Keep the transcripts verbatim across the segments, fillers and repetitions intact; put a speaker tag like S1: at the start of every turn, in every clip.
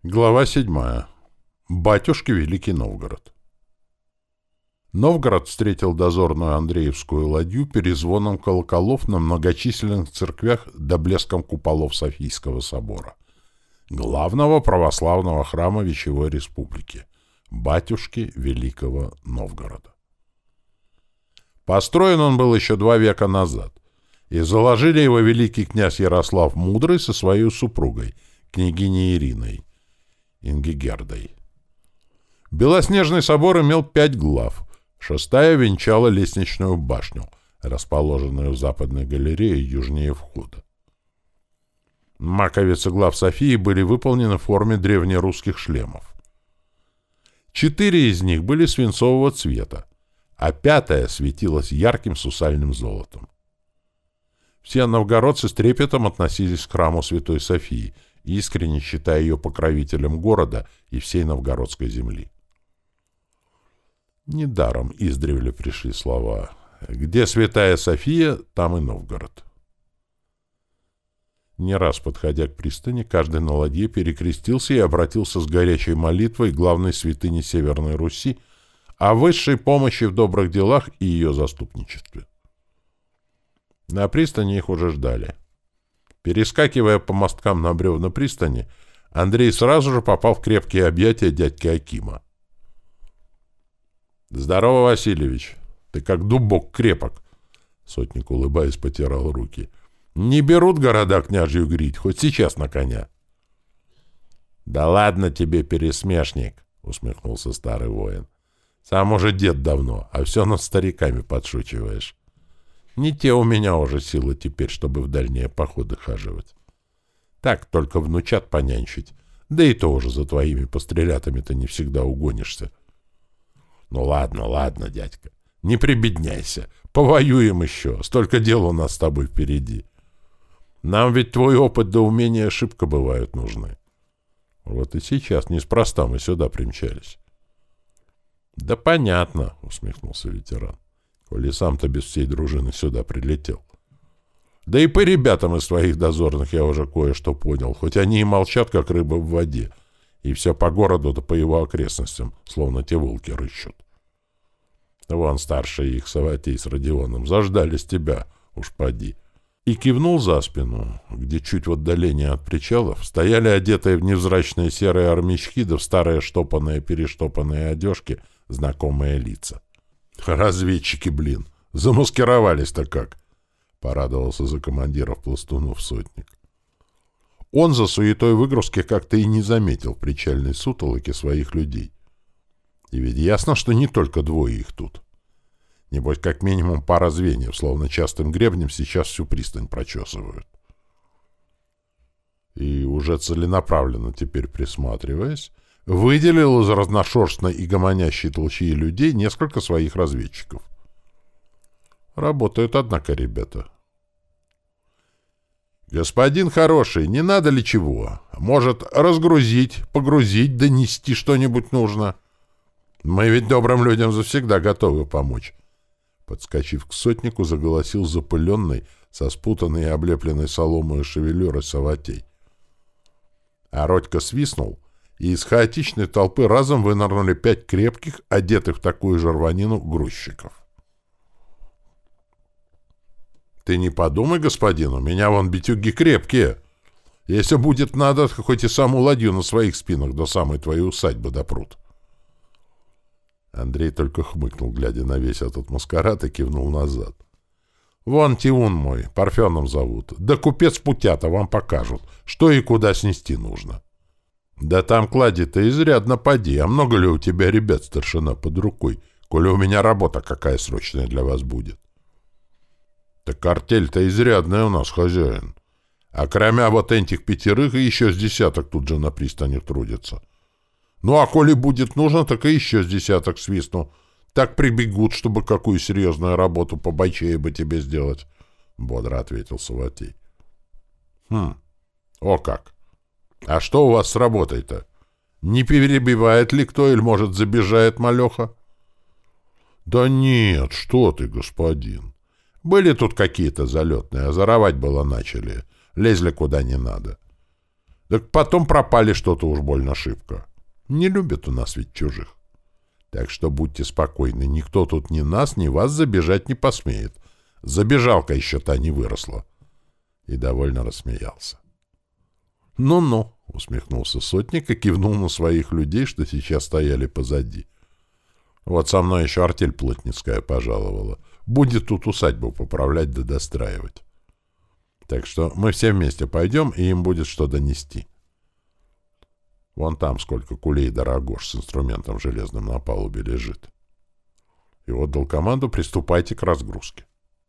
S1: Глава седьмая. Батюшки Великий Новгород. Новгород встретил дозорную Андреевскую ладью перезвоном колоколов на многочисленных церквях да блеском куполов Софийского собора, главного православного храма Вечевой Республики, батюшки Великого Новгорода. Построен он был еще два века назад, и заложили его великий князь Ярослав Мудрый со своей супругой, княгиней Ириной, Ингигердой. Белоснежный собор имел пять глав. Шестая венчала лестничную башню, расположенную в западной галерее южнее входа. Маковицы глав Софии были выполнены в форме древнерусских шлемов. Четыре из них были свинцового цвета, а пятая светилась ярким сусальным золотом. Все новгородцы с трепетом относились к храму Святой Софии, искренне считая ее покровителем города и всей новгородской земли. Недаром издревле пришли слова «Где святая София, там и Новгород». Не раз, подходя к пристани, каждый на ладье перекрестился и обратился с горячей молитвой к главной святыне Северной Руси о высшей помощи в добрых делах и ее заступничестве. На пристани их уже ждали. Перескакивая по мосткам на бревна пристани, Андрей сразу же попал в крепкие объятия дядьки Акима. «Здорово, Васильевич! Ты как дубок крепок!» Сотник, улыбаясь, потирал руки. «Не берут города княжью грить, хоть сейчас на коня!» «Да ладно тебе, пересмешник!» — усмехнулся старый воин. «Сам уже дед давно, а все над стариками подшучиваешь. Не те у меня уже силы теперь, чтобы в дальние походы хаживать. Так только внучат понянчить, да и то уже за твоими пострелятами-то не всегда угонишься. Ну ладно, ладно, дядька, не прибедняйся, повоюем еще, столько дел у нас с тобой впереди. Нам ведь твой опыт да умения шибко бывают нужны. Вот и сейчас неспроста мы сюда примчались». «Да понятно», — усмехнулся ветеран. Коли сам-то без всей дружины сюда прилетел. Да и по ребятам из твоих дозорных я уже кое-что понял, хоть они и молчат, как рыба в воде, и все по городу да по его окрестностям, словно те волки рыщут. Вон старшие их Саватей с Родионом заждались тебя, уж поди. И кивнул за спину, где чуть в отдалении от причалов стояли одетые в невзрачные серые армячки да в старые штопанные-перештопанные одежки знакомые лица. «Разведчики, блин! Замаскировались-то как!» — порадовался за командиров пластунов сотник. Он за суетой выгрузки как-то и не заметил причальной сутолоки своих людей. И ведь ясно, что не только двое их тут. Небось, как минимум пара звеньев, словно частым гребнем сейчас всю пристань прочесывают. И уже целенаправленно теперь присматриваясь, выделил из разношерстной и гомонящей толчии людей несколько своих разведчиков. Работают, однако, ребята. «Господин хороший, не надо ли чего? Может, разгрузить, погрузить, донести что-нибудь нужно? Мы ведь добрым людям завсегда готовы помочь». Подскочив к сотнику, заголосил запыленный, со спутанной и облепленной соломой шевелюрой Саватей. А Родька свистнул, и из хаотичной толпы разом вынырнули пять крепких, одетых в такую же рванину, грузчиков. «Ты не подумай, господин, у меня вон битюги крепкие. Если будет надо, хоть и саму ладью на своих спинах до самой твоей усадьбы допрут». Андрей только хмыкнул, глядя на весь этот маскарад, и кивнул назад. «Вон Тиун мой, Парфеном зовут. Да купец Путята вам покажут, что и куда снести нужно». «Да там клади-то изрядно поди, а много ли у тебя ребят, старшина, под рукой, коли у меня работа какая срочная для вас будет?» «Так артель-то изрядная у нас, хозяин. А кроме вот этих пятерых и еще с десяток тут же на пристани трудятся. Ну, а коли будет нужно, так и еще с десяток свистну. Так прибегут, чтобы какую серьезную работу побойчее бы тебе сделать», — бодро ответил Саватей. «Хм, о как! А что у вас с работой-то? Не перебивает ли кто или, может, забежает малеха?» «Да нет, что ты, господин. Были тут какие-то залетные, а заровать было начали. Лезли куда не надо. Так потом пропали что-то уж больно шибко. Не любят у нас ведь чужих. Так что будьте спокойны, никто тут ни нас, ни вас забежать не посмеет. Забежалка еще та не выросла. И довольно рассмеялся. «Ну-ну», — усмехнулся сотник и кивнул на своих людей, что сейчас стояли позади. «Вот со мной еще артель плотницкая пожаловала. Будет тут усадьбу поправлять да достраивать. Так что мы все вместе пойдем, и им будет что донести. Вон там сколько кулей да рогож с инструментом железным на палубе лежит». И отдал команду: «Приступайте к разгрузке».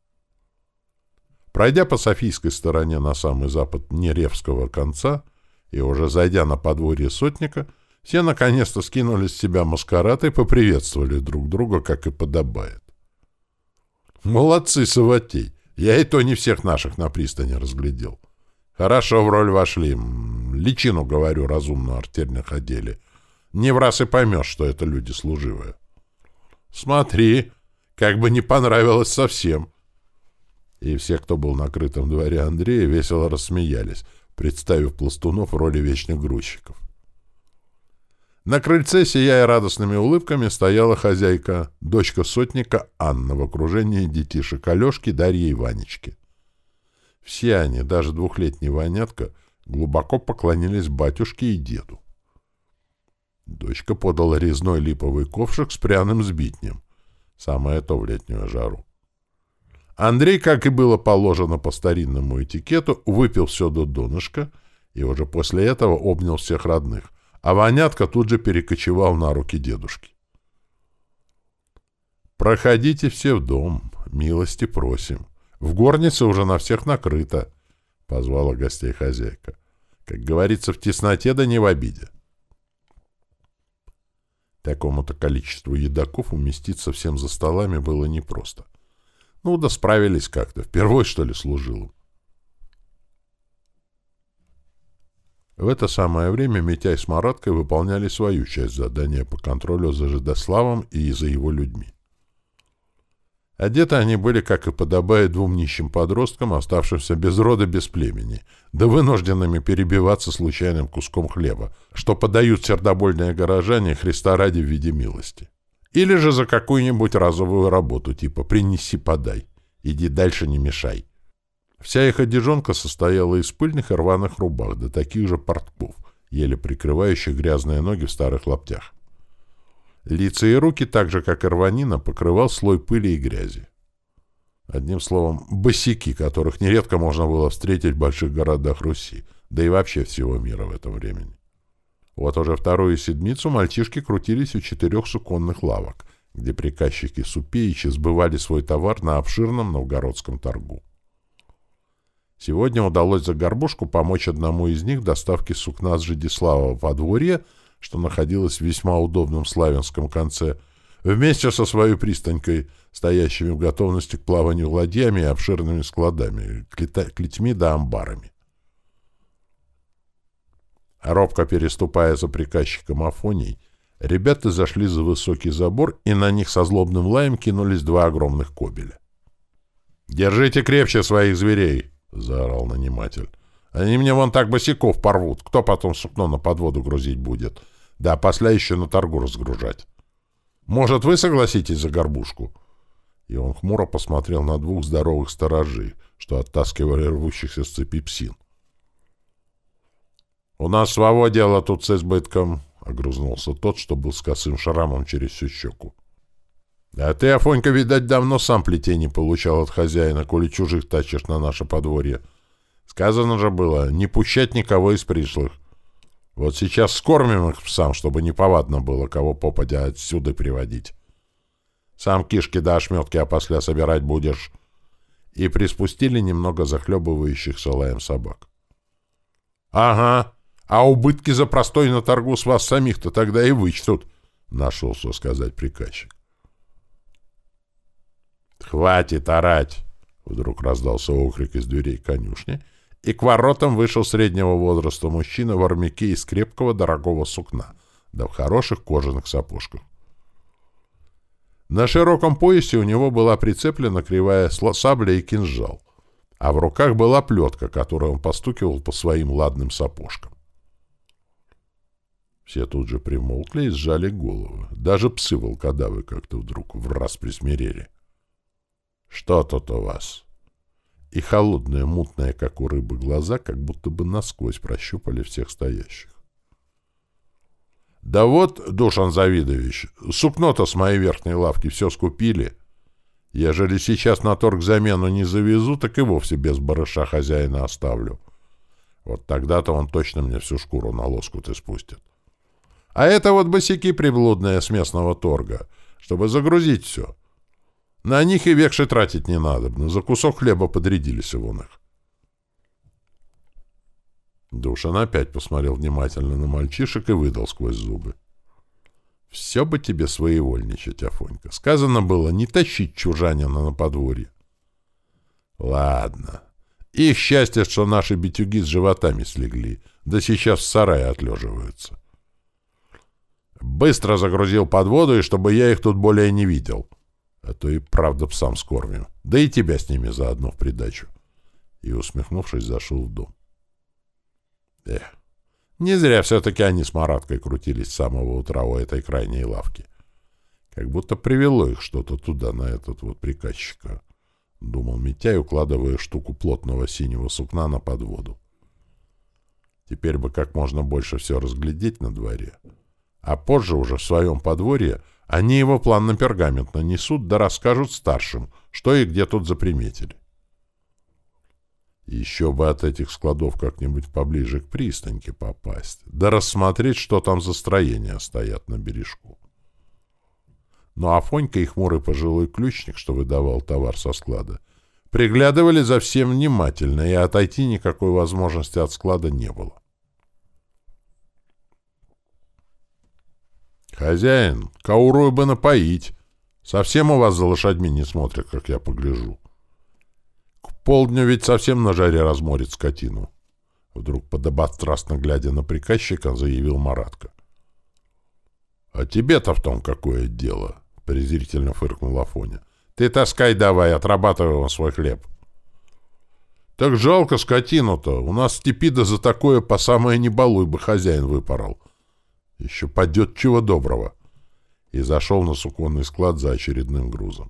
S1: Пройдя по Софийской стороне на самый запад Неревского конца и уже зайдя на подворье сотника, все наконец-то скинули с себя маскарад и поприветствовали друг друга, как и подобает. «Молодцы, Саватей! Я и то не всех наших на пристани разглядел. Хорошо в роль вошли. Личину, говорю, разумно артельных одели. Не в раз и поймешь, что это люди служивые. Смотри, как бы не понравилось совсем». И все, кто был на крытом дворе Андрея, весело рассмеялись, представив пластунов в роли вечных грузчиков. На крыльце, сияя радостными улыбками, стояла хозяйка, дочка сотника Анна, в окружении детишек Алешки, Дарьи и Ванечки. Все они, даже двухлетний Ванятка, глубоко поклонились батюшке и деду. Дочка подала резной липовый ковшик с пряным сбитнем. Самое то в летнюю жару. Андрей, как и было положено по старинному этикету, выпил все до донышка и уже после этого обнял всех родных, а Ванятка тут же перекочевал на руки дедушки. «Проходите все в дом, милости просим. В горнице уже на всех накрыто», — позвала гостей хозяйка. «Как говорится, в тесноте да не в обиде». Такому-то количеству едоков уместиться всем за столами было непросто. Ну да справились как-то. Впервой, что ли, служил. В это самое время Митяй с Мараткой выполняли свою часть задания по контролю за Жидославом и за его людьми. Одеты они были, как и подобает двум нищим подросткам, оставшимся без рода, без племени, да вынужденными перебиваться случайным куском хлеба, что подают сердобольные горожане Христа ради в виде милости. Или же за какую-нибудь разовую работу, типа «принеси-подай», «иди дальше, не мешай». Вся их одежонка состояла из пыльных и рваных рубах, да таких же портков, еле прикрывающих грязные ноги в старых лаптях. Лица и руки, так же, как и рванина, покрывал слой пыли и грязи. Одним словом, босяки, которых нередко можно было встретить в больших городах Руси, да и вообще всего мира в это времени. Вот уже вторую седмицу мальчишки крутились у четырех суконных лавок, где приказчики Супеичи сбывали свой товар на обширном новгородском торгу. Сегодня удалось за горбушку помочь одному из них в доставке сукна с Жидислава в подворье, что находилось в весьма удобном славянском конце, вместе со своей пристанькой, стоящими в готовности к плаванию ладьями и обширными складами, клетьми да амбарами. Робко переступая за приказчиком Афоний, ребята зашли за высокий забор, и на них со злобным лаем кинулись два огромных кобеля. «Держите крепче своих зверей!» — заорал наниматель. «Они мне вон так босиков порвут. Кто потом сукно на подводу грузить будет? Да, после еще на торгу разгружать. Может, вы согласитесь за горбушку?» И он хмуро посмотрел на двух здоровых сторожей, что оттаскивали рвущихся с цепи псин. «У нас своего дела тут с избытком», — огрызнулся тот, что был с косым шрамом через всю щеку. «А ты, Афонька, видать, давно сам плетей не получал от хозяина, коли чужих тащишь на наше подворье. Сказано же было, не пущать никого из пришлых. Вот сейчас скормим их псам, чтобы неповадно было, кого попадя отсюда приводить. Сам кишки да ошметки опосля собирать будешь». И приспустили немного захлебывающихся лаем собак. «Ага, а убытки за простой на торгу с вас самих-то тогда и вычтут», — нашелся сказать приказчик. «Хватит орать!» — вдруг раздался окрик из дверей конюшни, и к воротам вышел среднего возраста мужчина в армяке из крепкого дорогого сукна, да в хороших кожаных сапожках. На широком поясе у него была прицеплена кривая сабля и кинжал, а в руках была плетка, которой он постукивал по своим ладным сапожкам. Все тут же примолкли и сжали головы. Даже псы-волкодавы как-то вдруг враз присмирели. «Что тут у вас?» И холодные, мутные, как у рыбы, глаза как будто бы насквозь прощупали всех стоящих. «Да вот, Душан Завидович, сукно-то с моей верхней лавки все скупили. Ежели сейчас на торг замену не завезу, так и вовсе без барыша хозяина оставлю. Вот тогда-то он точно мне всю шкуру на лоскут испустит. А это вот босяки приблудные с местного торга, чтобы загрузить все. На них и векши тратить не надо, но за кусок хлеба подрядились вон их». Душан опять посмотрел внимательно на мальчишек и выдал сквозь зубы: «Все бы тебе своевольничать, Афонька. Сказано было не тащить чужанина на подворье». «Ладно. Их счастье, что наши битюги с животами слегли, да сейчас в сарае отлеживаются. Быстро загрузил подводу, и чтобы я их тут более не видел. А то и правда псам скормим. Да и тебя с ними заодно в придачу». И, усмехнувшись, зашел в дом. Эх, не зря все-таки они с Мараткой крутились с самого утра у этой крайней лавки. Как будто привело их что-то туда, на этот вот приказчика, — думал Митяй, укладывая штуку плотного синего сукна на подводу. Теперь бы как можно больше все разглядеть на дворе. А позже уже в своем подворье они его план на пергамент нанесут, да расскажут старшим, что и где тут заприметили. Еще бы от этих складов как-нибудь поближе к пристаньке попасть, да рассмотреть, что там за строения стоят на бережку. Ну а Афонька и хмурый пожилой ключник, что выдавал товар со склада, приглядывали за всем внимательно, и отойти никакой возможности от склада не было. «Хозяин, каурую бы напоить. Совсем у вас за лошадьми не смотрят, как я погляжу. К полдню ведь совсем на жаре разморит скотину». Вдруг, подобострастно глядя на приказчика, заявил Маратка. «А тебе-то в том какое дело?» — презрительно фыркнул Афоня. «Ты таскай давай, отрабатывай он свой хлеб». «Так жалко скотину-то. У нас в степи да за такое по самое не балуй бы хозяин выпорол. Еще падет чего доброго». И зашел на суконный склад за очередным грузом.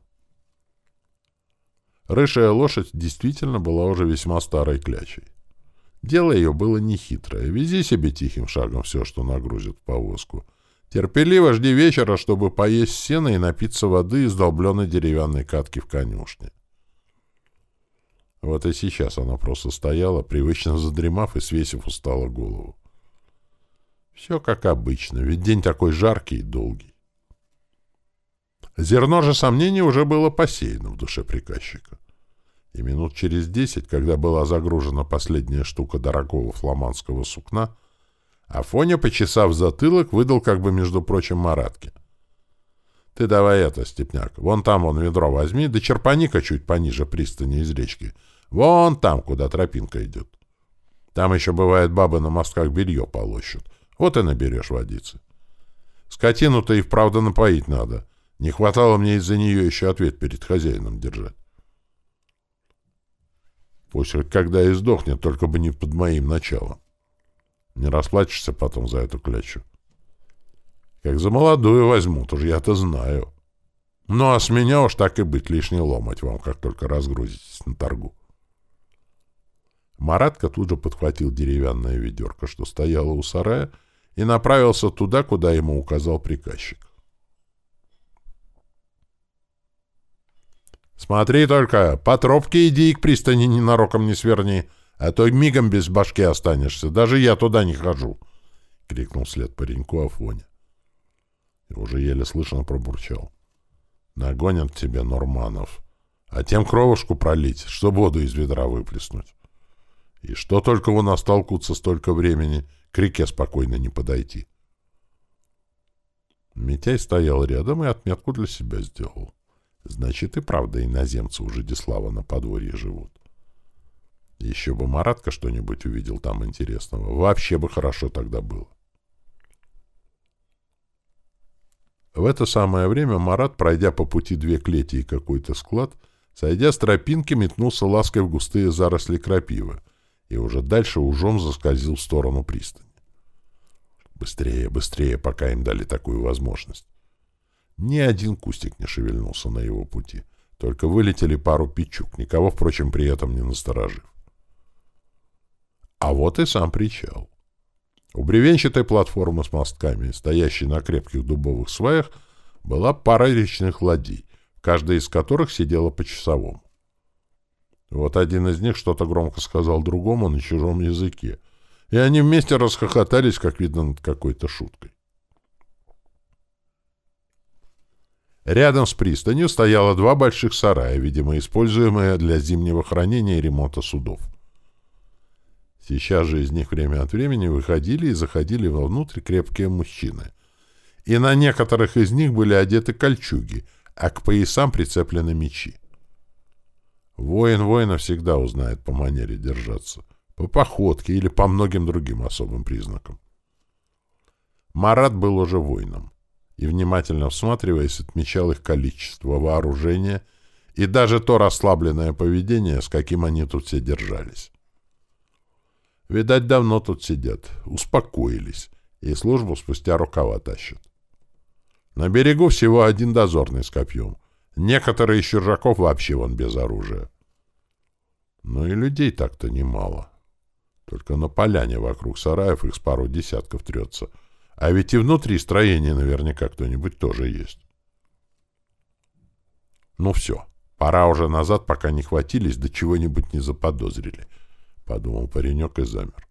S1: Рыжая лошадь действительно была уже весьма старой клячей. Дело ее было нехитрое. Вези себе тихим шагом все, что нагрузит в повозку. Терпеливо жди вечера, чтобы поесть сена и напиться воды из долбленной деревянной катки в конюшне. Вот и сейчас она просто стояла, привычно задремав и свесив устало голову. Все как обычно, ведь день такой жаркий и долгий. Зерно же сомнений уже было посеяно в душе приказчика. И минут через десять, когда была загружена последняя штука дорогого фламандского сукна, Афоня, почесав затылок, выдал как бы, между прочим, Маратке: «Ты давай это, степняк, вон там вон ведро возьми, да черпани-ка чуть пониже пристани из речки. Вон там, куда тропинка идет. Там еще, бывает, бабы на мостках белье полощут. Вот и наберешь водицы. Скотину-то и вправду напоить надо. Не хватало мне из-за нее еще ответ перед хозяином держать. Пусть хоть когда и сдохнет, только бы не под моим началом. Не расплачешься потом за эту клячу. Как за молодую возьмут, уж я-то знаю. Ну, а с меня уж так и быть, лишний ломать вам, как только разгрузитесь на торгу». Маратка тут же подхватил деревянное ведерко, что стояло у сарая, и направился туда, куда ему указал приказчик. «Смотри только, по тропке иди и к пристани ненароком не сверни, а то мигом без башки останешься, даже я туда не хожу», — крикнул вслед пареньку Афоня. И уже еле слышно пробурчал: «Нагонят тебе норманов, а тем кровушку пролить, чтоб воду из ведра выплеснуть. И что только у нас толкутся столько времени, к реке спокойно не подойти». Митяй стоял рядом и отметку для себя сделал. Значит, и правда иноземцы у Жидислава на подворье живут. Еще бы Маратка что-нибудь увидел там интересного. Вообще бы хорошо тогда было. В это самое время Марат, пройдя по пути две клети и какой-то склад, сойдя с тропинки, метнулся лаской в густые заросли крапивы и уже дальше ужом заскользил в сторону пристани. Быстрее, быстрее, пока им дали такую возможность. Ни один кустик не шевельнулся на его пути. Только вылетели пару пичук, никого, впрочем, при этом не насторожив. А вот и сам причал. У бревенчатой платформы с мостками, стоящей на крепких дубовых сваях, была пара речных ладей, каждая из которых сидела по часовому. Вот один из них что-то громко сказал другому на чужом языке, и они вместе расхохотались, как видно, над какой-то шуткой. Рядом с пристанью стояло два больших сарая, видимо, используемые для зимнего хранения и ремонта судов. Сейчас же из них время от времени выходили и заходили вовнутрь крепкие мужчины. И на некоторых из них были одеты кольчуги, а к поясам прицеплены мечи. Воин воина всегда узнает по манере держаться, по походке или по многим другим особым признакам. Марат был уже воином и, внимательно всматриваясь, отмечал их количество, вооружения и даже то расслабленное поведение, с каким они тут все держались. Видать, давно тут сидят, успокоились, и службу спустя рукава тащат. На берегу всего один дозорный с копьем. Некоторые из чужаков вообще вон без оружия. Но и людей так-то немало. Только на поляне вокруг сараев их с пару десятков трется. А ведь и внутри строения наверняка кто-нибудь тоже есть. Ну все, пора уже назад, пока не хватились, да чего-нибудь не заподозрили, — подумал паренек и замер.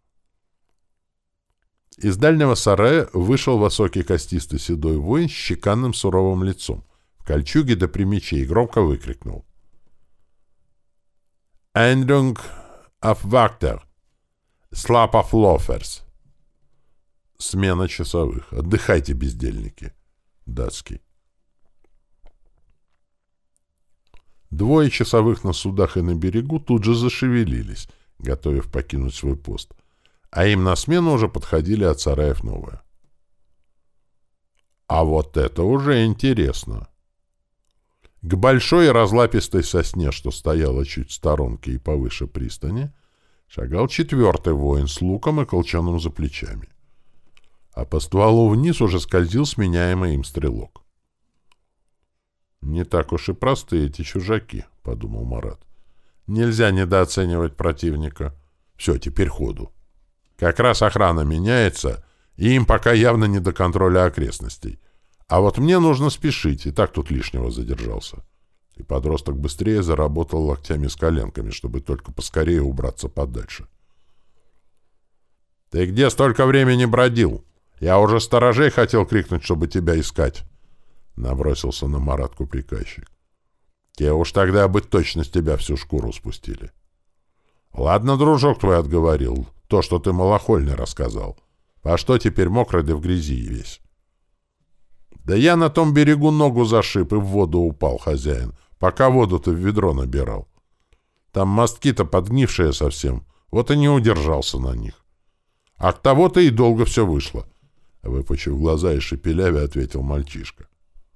S1: Из дальнего сарая вышел высокий костистый седой воин с чеканным суровым лицом, в кольчуге да при мече, и громко выкрикнул: «Эндунг аф вактер! Слап аф лоферс!» Смена часовых. Отдыхайте, бездельники. Датский. Двое часовых на судах и на берегу тут же зашевелились, готовясь покинуть свой пост, а им на смену уже подходили от сараев новые. А вот это уже интересно. К большой разлапистой сосне, что стояла чуть в сторонке и повыше пристани, шагал четвертый воин с луком и колчаном за плечами. А по стволу вниз уже скользил сменяемый им стрелок. «Не так уж и простые эти чужаки», — подумал Марат. «Нельзя недооценивать противника. Все, теперь ходу. Как раз охрана меняется, и им пока явно не до контроля окрестностей. А вот мне нужно спешить, и так тут лишнего задержался». И подросток быстрее заработал локтями с коленками, чтобы только поскорее убраться подальше. «Ты где столько времени бродил? Я уже сторожей хотел крикнуть, чтобы тебя искать», — набросился на Маратку приказчик. «Те уж тогда бы точно с тебя всю шкуру спустили». «Ладно, дружок твой отговорил, то, что ты малохольный рассказал. А что теперь мокрый да в грязи весь?» «Да я на том берегу ногу зашиб и в воду упал, хозяин, пока воду-то в ведро набирал. Там мостки-то подгнившие совсем, вот и не удержался на них. От того-то и долго все вышло», — выпучив глаза и шепелявя, ответил мальчишка.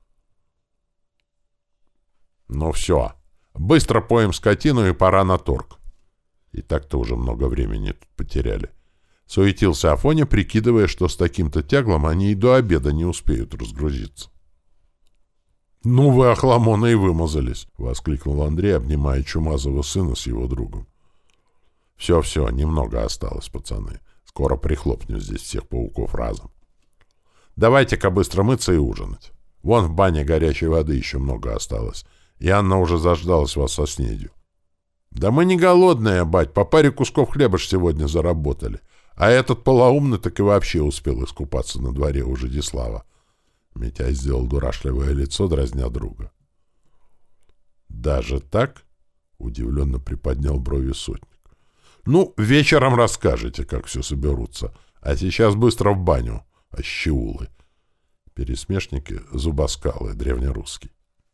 S1: «Ну все, быстро поем скотину и пора на торг. И так-то уже много времени тут потеряли». Суетился Афоня, прикидывая, что с таким-то тяглом они и до обеда не успеют разгрузиться. «Ну вы, охламоны, и вымазались!» — воскликнул Андрей, обнимая чумазого сына с его другом. «Все-все, немного осталось, пацаны. Скоро прихлопнем здесь всех пауков разом. Давайте-ка быстро мыться и ужинать. Вон в бане горячей воды еще много осталось, и Анна уже заждалась вас со снедью». «Да мы не голодные, бать, по паре кусков хлеба ж сегодня заработали. А этот полоумный так и вообще успел искупаться на дворе у Жидислава». Митяй сделал дурашливое лицо, дразня друга. «Даже так?» — удивленно приподнял брови сотник. «Ну, вечером расскажете, как все соберутся. А сейчас быстро в баню, ощеулы». Пересмешники — зубоскалы, древнерусский.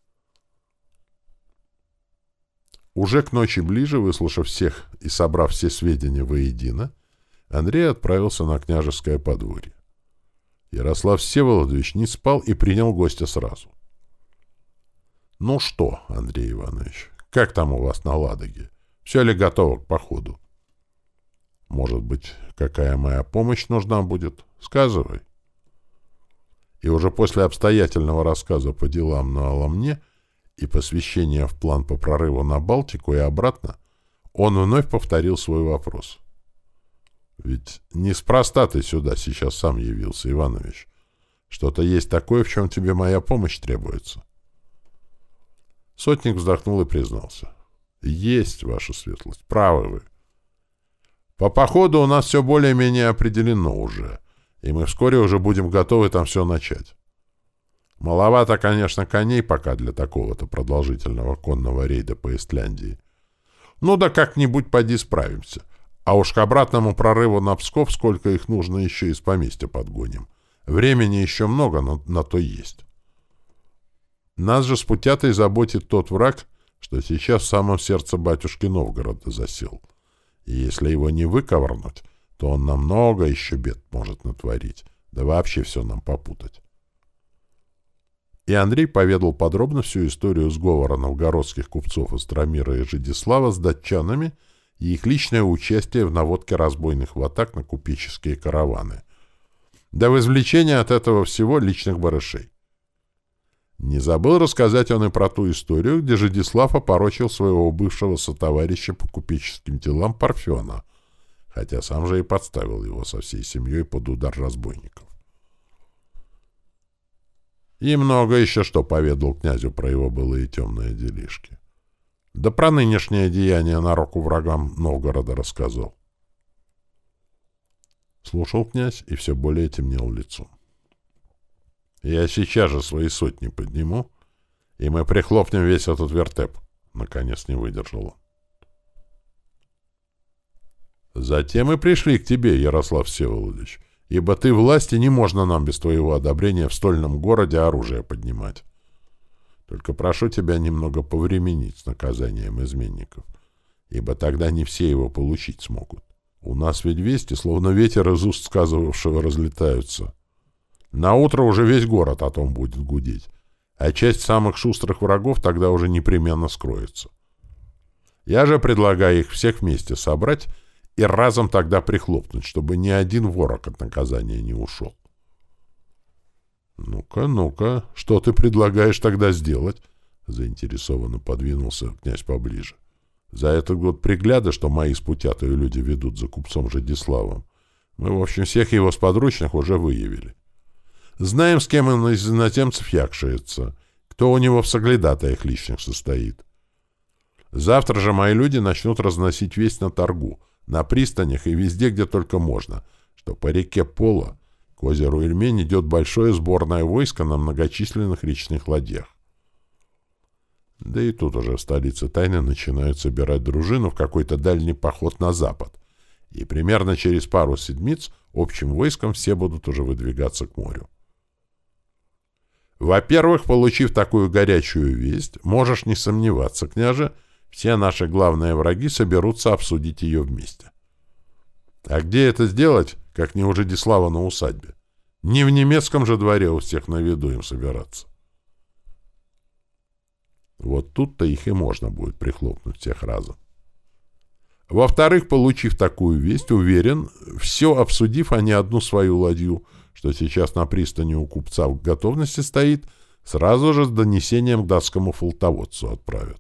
S1: Уже к ночи ближе, выслушав всех и собрав все сведения воедино, Андрей отправился на княжеское подворье. Ярослав Всеволодович не спал и принял гостя сразу. «Ну что, Андрей Иванович, как там у вас на Ладоге? Все ли готово к походу?» Может быть, какая моя помощь нужна будет? Сказывай. И уже после обстоятельного рассказа по делам на Аламне и посвящения в план по прорыву на Балтику и обратно, он вновь повторил свой вопрос. Ведь неспроста ты сюда сейчас сам явился, Иванович. Что-то есть такое, в чем тебе моя помощь требуется. Сотник вздохнул и признался. Есть, ваша светлость, правы вы. По походу у нас все более-менее определено уже, и мы вскоре уже будем готовы там все начать. Маловато, конечно, коней пока для такого-то продолжительного конного рейда по Истляндии. Ну да как-нибудь поди справимся. А уж к обратному прорыву на Псков сколько их нужно еще из поместья подгоним. Времени еще много, но на то есть. Нас же с Путятой заботит тот враг, что сейчас в самом сердце батюшки Новгорода засел. И если его не выковырнуть, то он намного еще бед может натворить, да вообще все нам попутать. И Андрей поведал подробно всю историю сговора новгородских купцов Остромира и Жидислава с датчанами и их личное участие в наводке разбойных в атак на купеческие караваны. Да в извлечении от этого всего личных барышей. Не забыл рассказать он и про ту историю, где Жидислав опорочил своего бывшего сотоварища по купеческим делам Парфена, хотя сам же и подставил его со всей семьей под удар разбойников. И много еще что поведал князю про его былые темные делишки. Да про нынешнее деяние на руку врагам Новгорода рассказал. Слушал князь и все более темнел лицом. «Я сейчас же свои сотни подниму, и мы прихлопнем весь этот вертеп», — наконец не выдержал он. «Затем и пришли к тебе, Ярослав Всеволодович, ибо ты власти, не можно нам без твоего одобрения в стольном городе оружие поднимать. Только прошу тебя немного повременить с наказанием изменников, ибо тогда не все его получить смогут. У нас ведь вести, словно ветер из уст сказывавшего, разлетаются. На утро уже весь город о том будет гудеть, а часть самых шустрых врагов тогда уже непременно скроется. Я же предлагаю их всех вместе собрать и разом тогда прихлопнуть, чтобы ни один ворог от наказания не ушел. «Ну-ка, ну-ка, что ты предлагаешь тогда сделать?» — заинтересованно подвинулся князь поближе. «За этот год пригляда, что мои с Путятой люди ведут за купцом Жидиславом, мы, в общем, всех его сподручных уже выявили. Знаем, с кем он из иноземцев якшается, кто у него в соглядатаях личных состоит. Завтра же мои люди начнут разносить весть на торгу, на пристанях и везде, где только можно, что по реке Пола к озеру Ильмень идет большое сборное войско на многочисленных речных ладьях. Да и тут уже в столице тайны начинают собирать дружину в какой-то дальний поход на запад, и примерно через пару седмиц общим войском все будут уже выдвигаться к морю. Во-первых, получив такую горячую весть, можешь не сомневаться, княже, все наши главные враги соберутся обсудить ее вместе. А где это сделать, как не у Жидислава на усадьбе? Не в немецком же дворе у всех на виду им собираться. Вот тут-то их и можно будет прихлопнуть всех разом. Во-вторых, получив такую весть, уверен, все обсудив, а не одну свою ладью, что сейчас на пристани у купца в готовности стоит, сразу же с донесением к датскому флотоводцу отправят.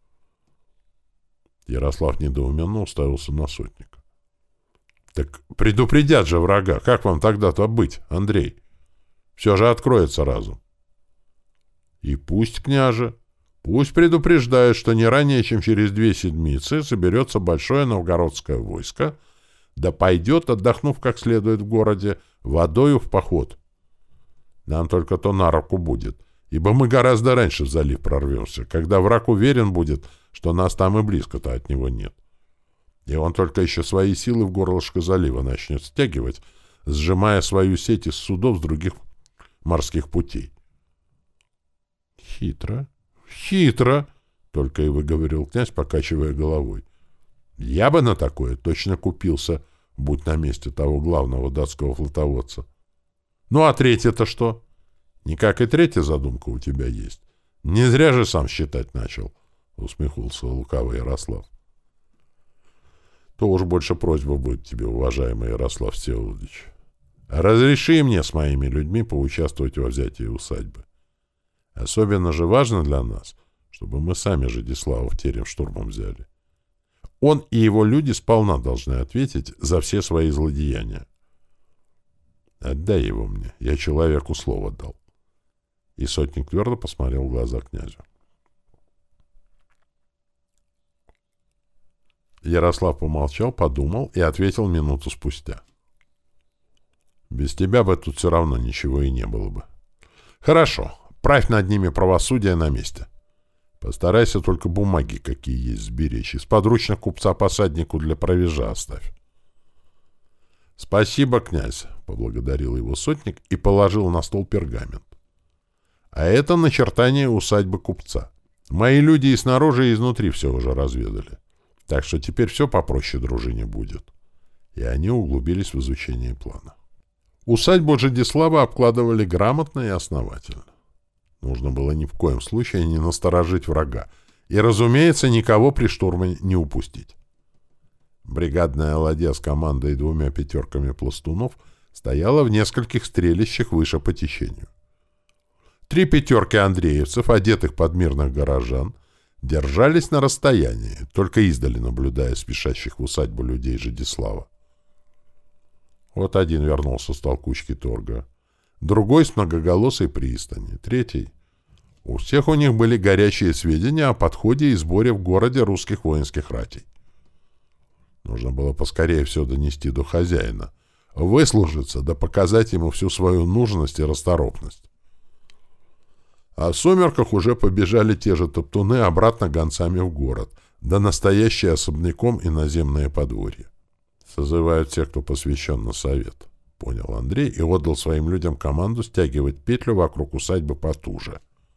S1: Ярослав недоуменно уставился на сотника. — Так предупредят же врага. Как вам тогда-то быть, Андрей? Все же откроется разум. — И пусть, княже, пусть предупреждают, что не ранее, чем через две седмицы, соберется большое новгородское войско, да пойдет, отдохнув как следует в городе, водою в поход. Нам только то на руку будет, ибо мы гораздо раньше в залив прорвемся, когда враг уверен будет, что нас там и близко-то от него нет. И он только еще свои силы в горлышко залива начнет стягивать, сжимая свою сеть из судов с других морских путей. — Хитро, хитро, — только и выговорил князь, покачивая головой. — Я бы на такое точно купился, будь на месте того главного датского флотоводца. Ну а третье-то что? Никак и третья задумка у тебя есть. Не зря же сам считать начал, — усмехнулся лукавый Ярослав. то уж больше просьба будет тебе, уважаемый Ярослав Всеволодович. Разреши мне с моими людьми поучаствовать во взятии усадьбы. Особенно же важно для нас, чтобы мы сами Жидислава терем штурмом взяли. Он и его люди сполна должны ответить за все свои злодеяния. Отдай его мне, я человеку слово дал. И сотник твердо посмотрел в глаза князю. Ярослав помолчал, подумал и ответил минуту спустя. Без тебя бы тут все равно ничего и не было бы. Хорошо, правь над ними правосудие на месте. Постарайся только бумаги, какие есть, сберечь. Из подручных купца посаднику для провежа оставь. — Спасибо, князь, — поблагодарил его сотник и положил на стол пергамент. — А это начертание усадьбы купца. Мои люди и снаружи, и изнутри все уже разведали. Так что теперь все попроще дружине будет. И они углубились в изучение плана. Усадьбу Жидислава обкладывали грамотно и основательно. Нужно было ни в коем случае не насторожить врага и, разумеется, никого при штурме не упустить. Бригадная ладья с командой и двумя пятерками пластунов стояла в нескольких стрелищах выше по течению. Три пятерки андреевцев, одетых под мирных горожан, держались на расстоянии, только издали наблюдая спешащих в усадьбу людей Жидислава. Вот один вернулся с толкучки торга, другой с многоголосой пристани, третий. У всех у них были горячие сведения о подходе и сборе в городе русских воинских ратей. Нужно было поскорее все донести до хозяина, выслужиться да показать ему всю свою нужность и расторопность. А в сумерках уже побежали те же топтуны обратно гонцами в город, да настоящие особняком иноземные подворья. Созывают те, кто посвящен на совет, — понял Андрей и отдал своим людям команду стягивать петлю вокруг усадьбы потуже.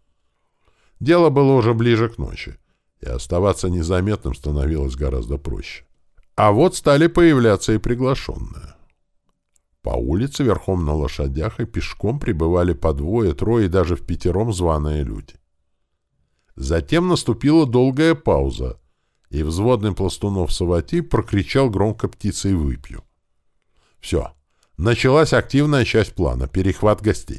S1: Дело было уже ближе к ночи, и оставаться незаметным становилось гораздо проще. А вот стали появляться и приглашенные. По улице верхом на лошадях и пешком прибывали по двое, трое и даже в пятером званые люди. Затем наступила долгая пауза, и взводный пластунов Саватий прокричал громко птицей «выпью». Все, началась активная часть плана — перехват гостей.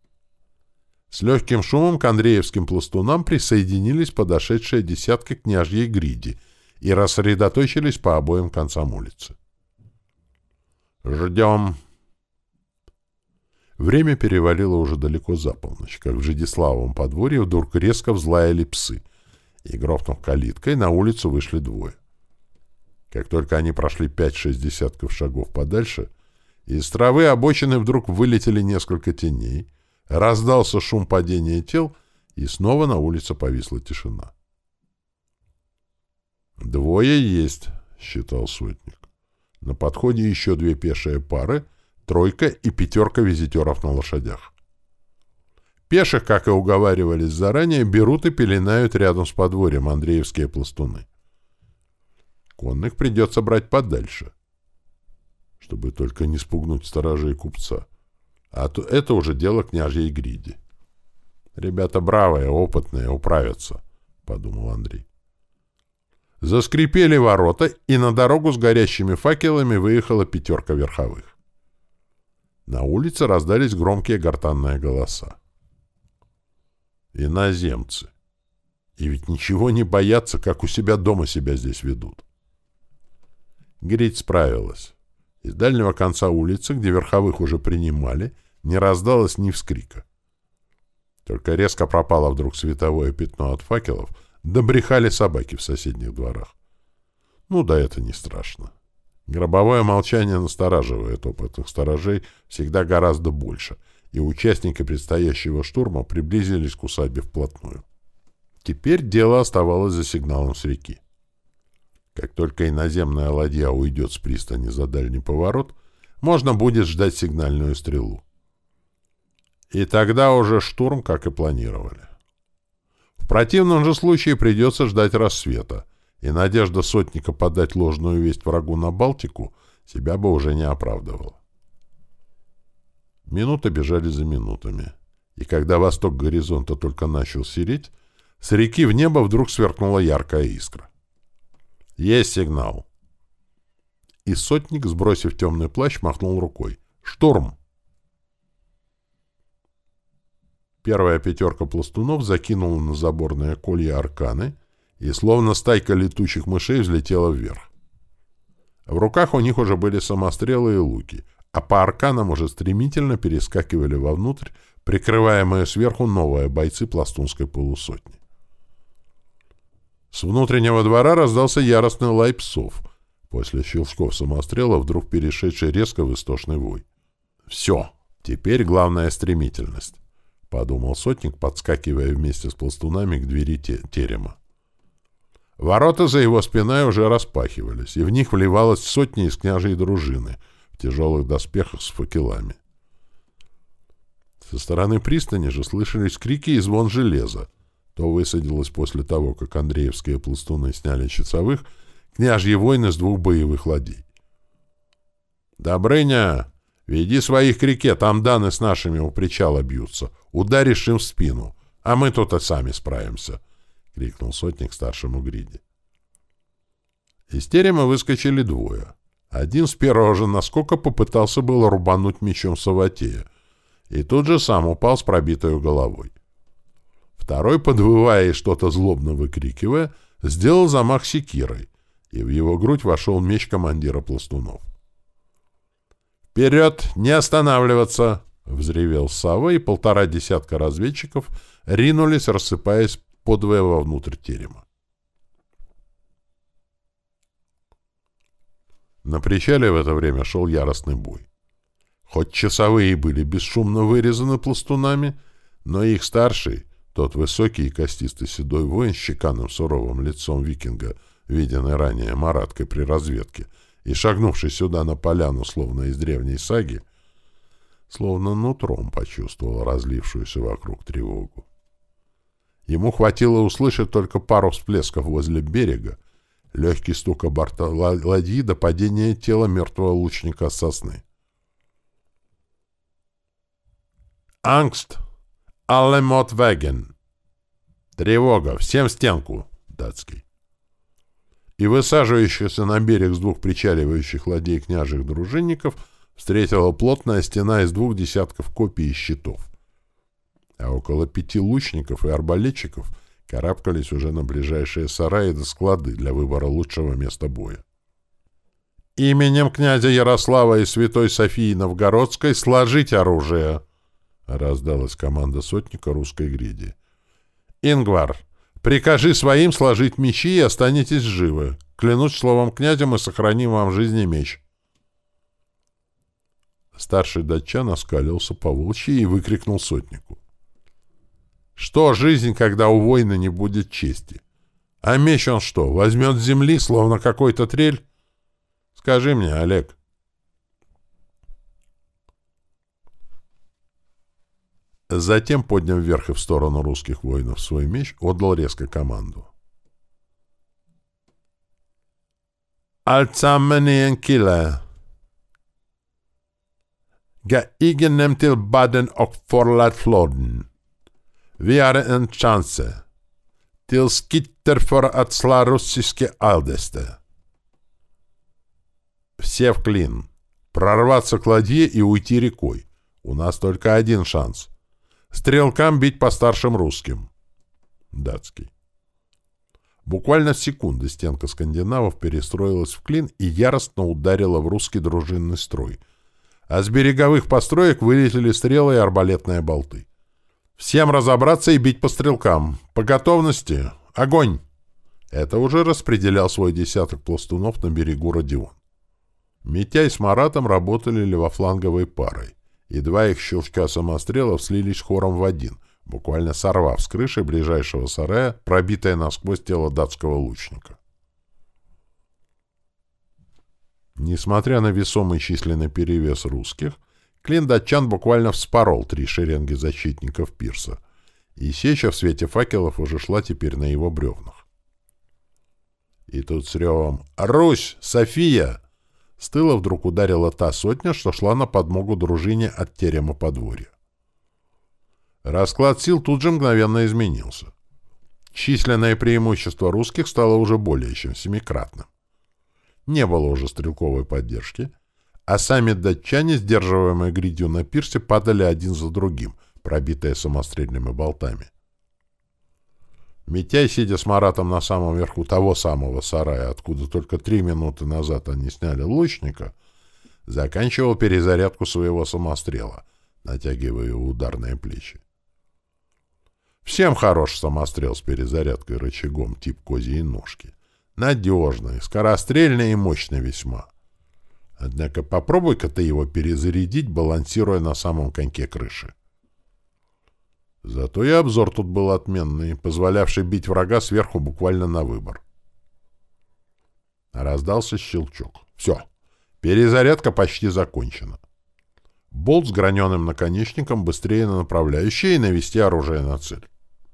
S1: С легким шумом к андреевским пластунам присоединились подошедшие десятки княжьей гриди и рассредоточились по обоим концам улицы. «Ждем». Время перевалило уже далеко за полночь, как в Жидиславовом подворье вдруг резко взлаяли псы, и, грохнув калиткой, на улицу вышли двое. Как только они прошли пять-шесть десятков шагов подальше, из травы обочины вдруг вылетели несколько теней, раздался шум падения тел, и снова на улице повисла тишина. «Двое есть», — считал сотник. На подходе еще две пешие пары, тройка и пятерка визитеров на лошадях. Пеших, как и уговаривались заранее, берут и пеленают рядом с подворьем андреевские пластуны. Конных придется брать подальше, чтобы только не спугнуть сторожей купца. А то это уже дело княжьей гриди. Ребята бравые, опытные, управятся, — подумал Андрей. Заскрипели ворота, и на дорогу с горящими факелами выехала пятерка верховых. На улице раздались громкие гортанные голоса. Иноземцы. И ведь ничего не боятся, как у себя дома себя здесь ведут. Грить справилась. Из дальнего конца улицы, где верховых уже принимали, не раздалось ни вскрика. Только резко пропало вдруг световое пятно от факелов, да брехали собаки в соседних дворах. Ну да это не страшно. Гробовое молчание настораживает опытных сторожей всегда гораздо больше, и участники предстоящего штурма приблизились к усадьбе вплотную. Теперь дело оставалось за сигналом с реки. Как только иноземная ладья уйдет с пристани за дальний поворот, можно будет ждать сигнальную стрелу. И тогда уже штурм, как и планировали. В противном же случае придется ждать рассвета, и надежда сотника подать ложную весть врагу на Балтику себя бы уже не оправдывала. Минуты бежали за минутами, и когда восток горизонта только начал сереть, с реки в небо вдруг сверкнула яркая искра. Есть сигнал. и сотник, сбросив темный плащ, махнул рукой. «Штурм!» Первая пятерка пластунов закинула на заборные колья арканы и, словно стайка летучих мышей, взлетела вверх. В руках у них уже были самострелы и луки, а по арканам уже стремительно перескакивали вовнутрь, прикрываемые сверху новые бойцы пластунской полусотни. С внутреннего двора раздался яростный лай псов, после щелчков самострела вдруг перешедший резко в истошный вой. «Все, теперь главная стремительность», — подумал сотник, подскакивая вместе с пластунами к двери те терема. Ворота за его спиной уже распахивались, и в них вливалась сотня из княжьей дружины в тяжелых доспехах с факелами. Со стороны пристани же слышались крики и звон железа. То высадилось после того, как андреевские пластуны сняли часовых, княжьи войны с двух боевых ладей. «Добрыня, веди своих к реке, там даны с нашими у причала бьются. Ударишь им в спину, а мы тут и сами справимся», — крикнул сотник старшему Гриде. Из терема выскочили двое. Один с первого же наскока попытался было рубануть мечом Саватея, и тут же сам упал с пробитой головой. Второй, подвывая и что-то злобно выкрикивая, сделал замах секирой, и в его грудь вошел меч командира пластунов. «Вперед! Не останавливаться!» — взревел Савва, и полтора десятка разведчиков ринулись, рассыпаясь подвое вовнутрь терема. На причале в это время шел яростный бой. Хоть часовые были бесшумно вырезаны пластунами, но их старший, тот высокий и костистый седой воин с чеканным суровым лицом викинга, виденный ранее Мараткой при разведке, и шагнувший сюда на поляну, словно из древней саги, словно нутром почувствовал разлившуюся вокруг тревогу. Ему хватило услышать только пару всплесков возле берега, легкий стук о борта ладьи до падения тела мертвого лучника с сосны. «Ангст! Аллемот веген!» «Тревога! Всем в стенку!» — датский. И высаживающихся на берег с двух причаливающих ладей княжих дружинников встретила плотная стена из двух десятков копий и щитов. А около пяти лучников и арбалетчиков карабкались уже на ближайшие сараи до склады для выбора лучшего места боя. «Именем князя Ярослава и святой Софии Новгородской сложить оружие!» — раздалась команда сотника русской гриди. «Ингвар, прикажи своим сложить мечи и останетесь живы. Клянусь словом князя, мы сохраним вам жизнь и меч». Старший датчан оскалился по-волчьи и выкрикнул сотнику: «Что жизнь, когда у воина не будет чести? А меч он что, возьмет с земли, словно какой-то трель? Скажи мне, Олег». Затем, подняв вверх и в сторону русских воинов свой меч, отдал резко команду: «Альцамменien килле! Ga igen till baden och forlat floden! Vi har en chance till skitter för att slå russiske aldeste!» «Все в клин! Прорваться к ладье и уйти рекой! У нас только один шанс! Стрелкам бить по старшим русским!» Датский. Буквально в секунды стенка скандинавов перестроилась в клин и яростно ударила в русский дружинный строй, а с береговых построек вылетели стрелы и арбалетные болты. «Всем разобраться и бить по стрелкам! По готовности! Огонь!» Это уже распределял свой десяток пластунов на берегу Родион. Митяй с Маратом работали левофланговой парой, и два их щелчка самострелов слились хором в один, буквально сорвав с крыши ближайшего сарая пробитое насквозь тело датского лучника. Несмотря на весомый численный перевес русских, клин датчан буквально вспорол три шеренги защитников пирса, и сеча в свете факелов уже шла теперь на его бревнах. И тут с ревом «Русь! София!» с тыла вдруг ударила та сотня, что шла на подмогу дружине от терема подворья. Расклад сил тут же мгновенно изменился. Численное преимущество русских стало уже более чем семикратным. не было уже стрелковой поддержки, а сами датчане, сдерживаемые гридью на пирсе, падали один за другим, пробитые самострельными болтами. Митяй, сидя с Маратом на самом верху того самого сарая, откуда только три минуты назад они сняли лучника, заканчивал перезарядку своего самострела, натягивая его ударные плечи. Всем хорош самострел с перезарядкой рычагом тип козьей ножки. Надежный, скорострельный и мощный весьма. Однако попробуй-ка ты его перезарядить, балансируя на самом коньке крыши. Зато и обзор тут был отменный, позволявший бить врага сверху буквально на выбор. Раздался щелчок. Все. Перезарядка почти закончена. Болт с граненым наконечником быстрее на направляющее и навести оружие на цель.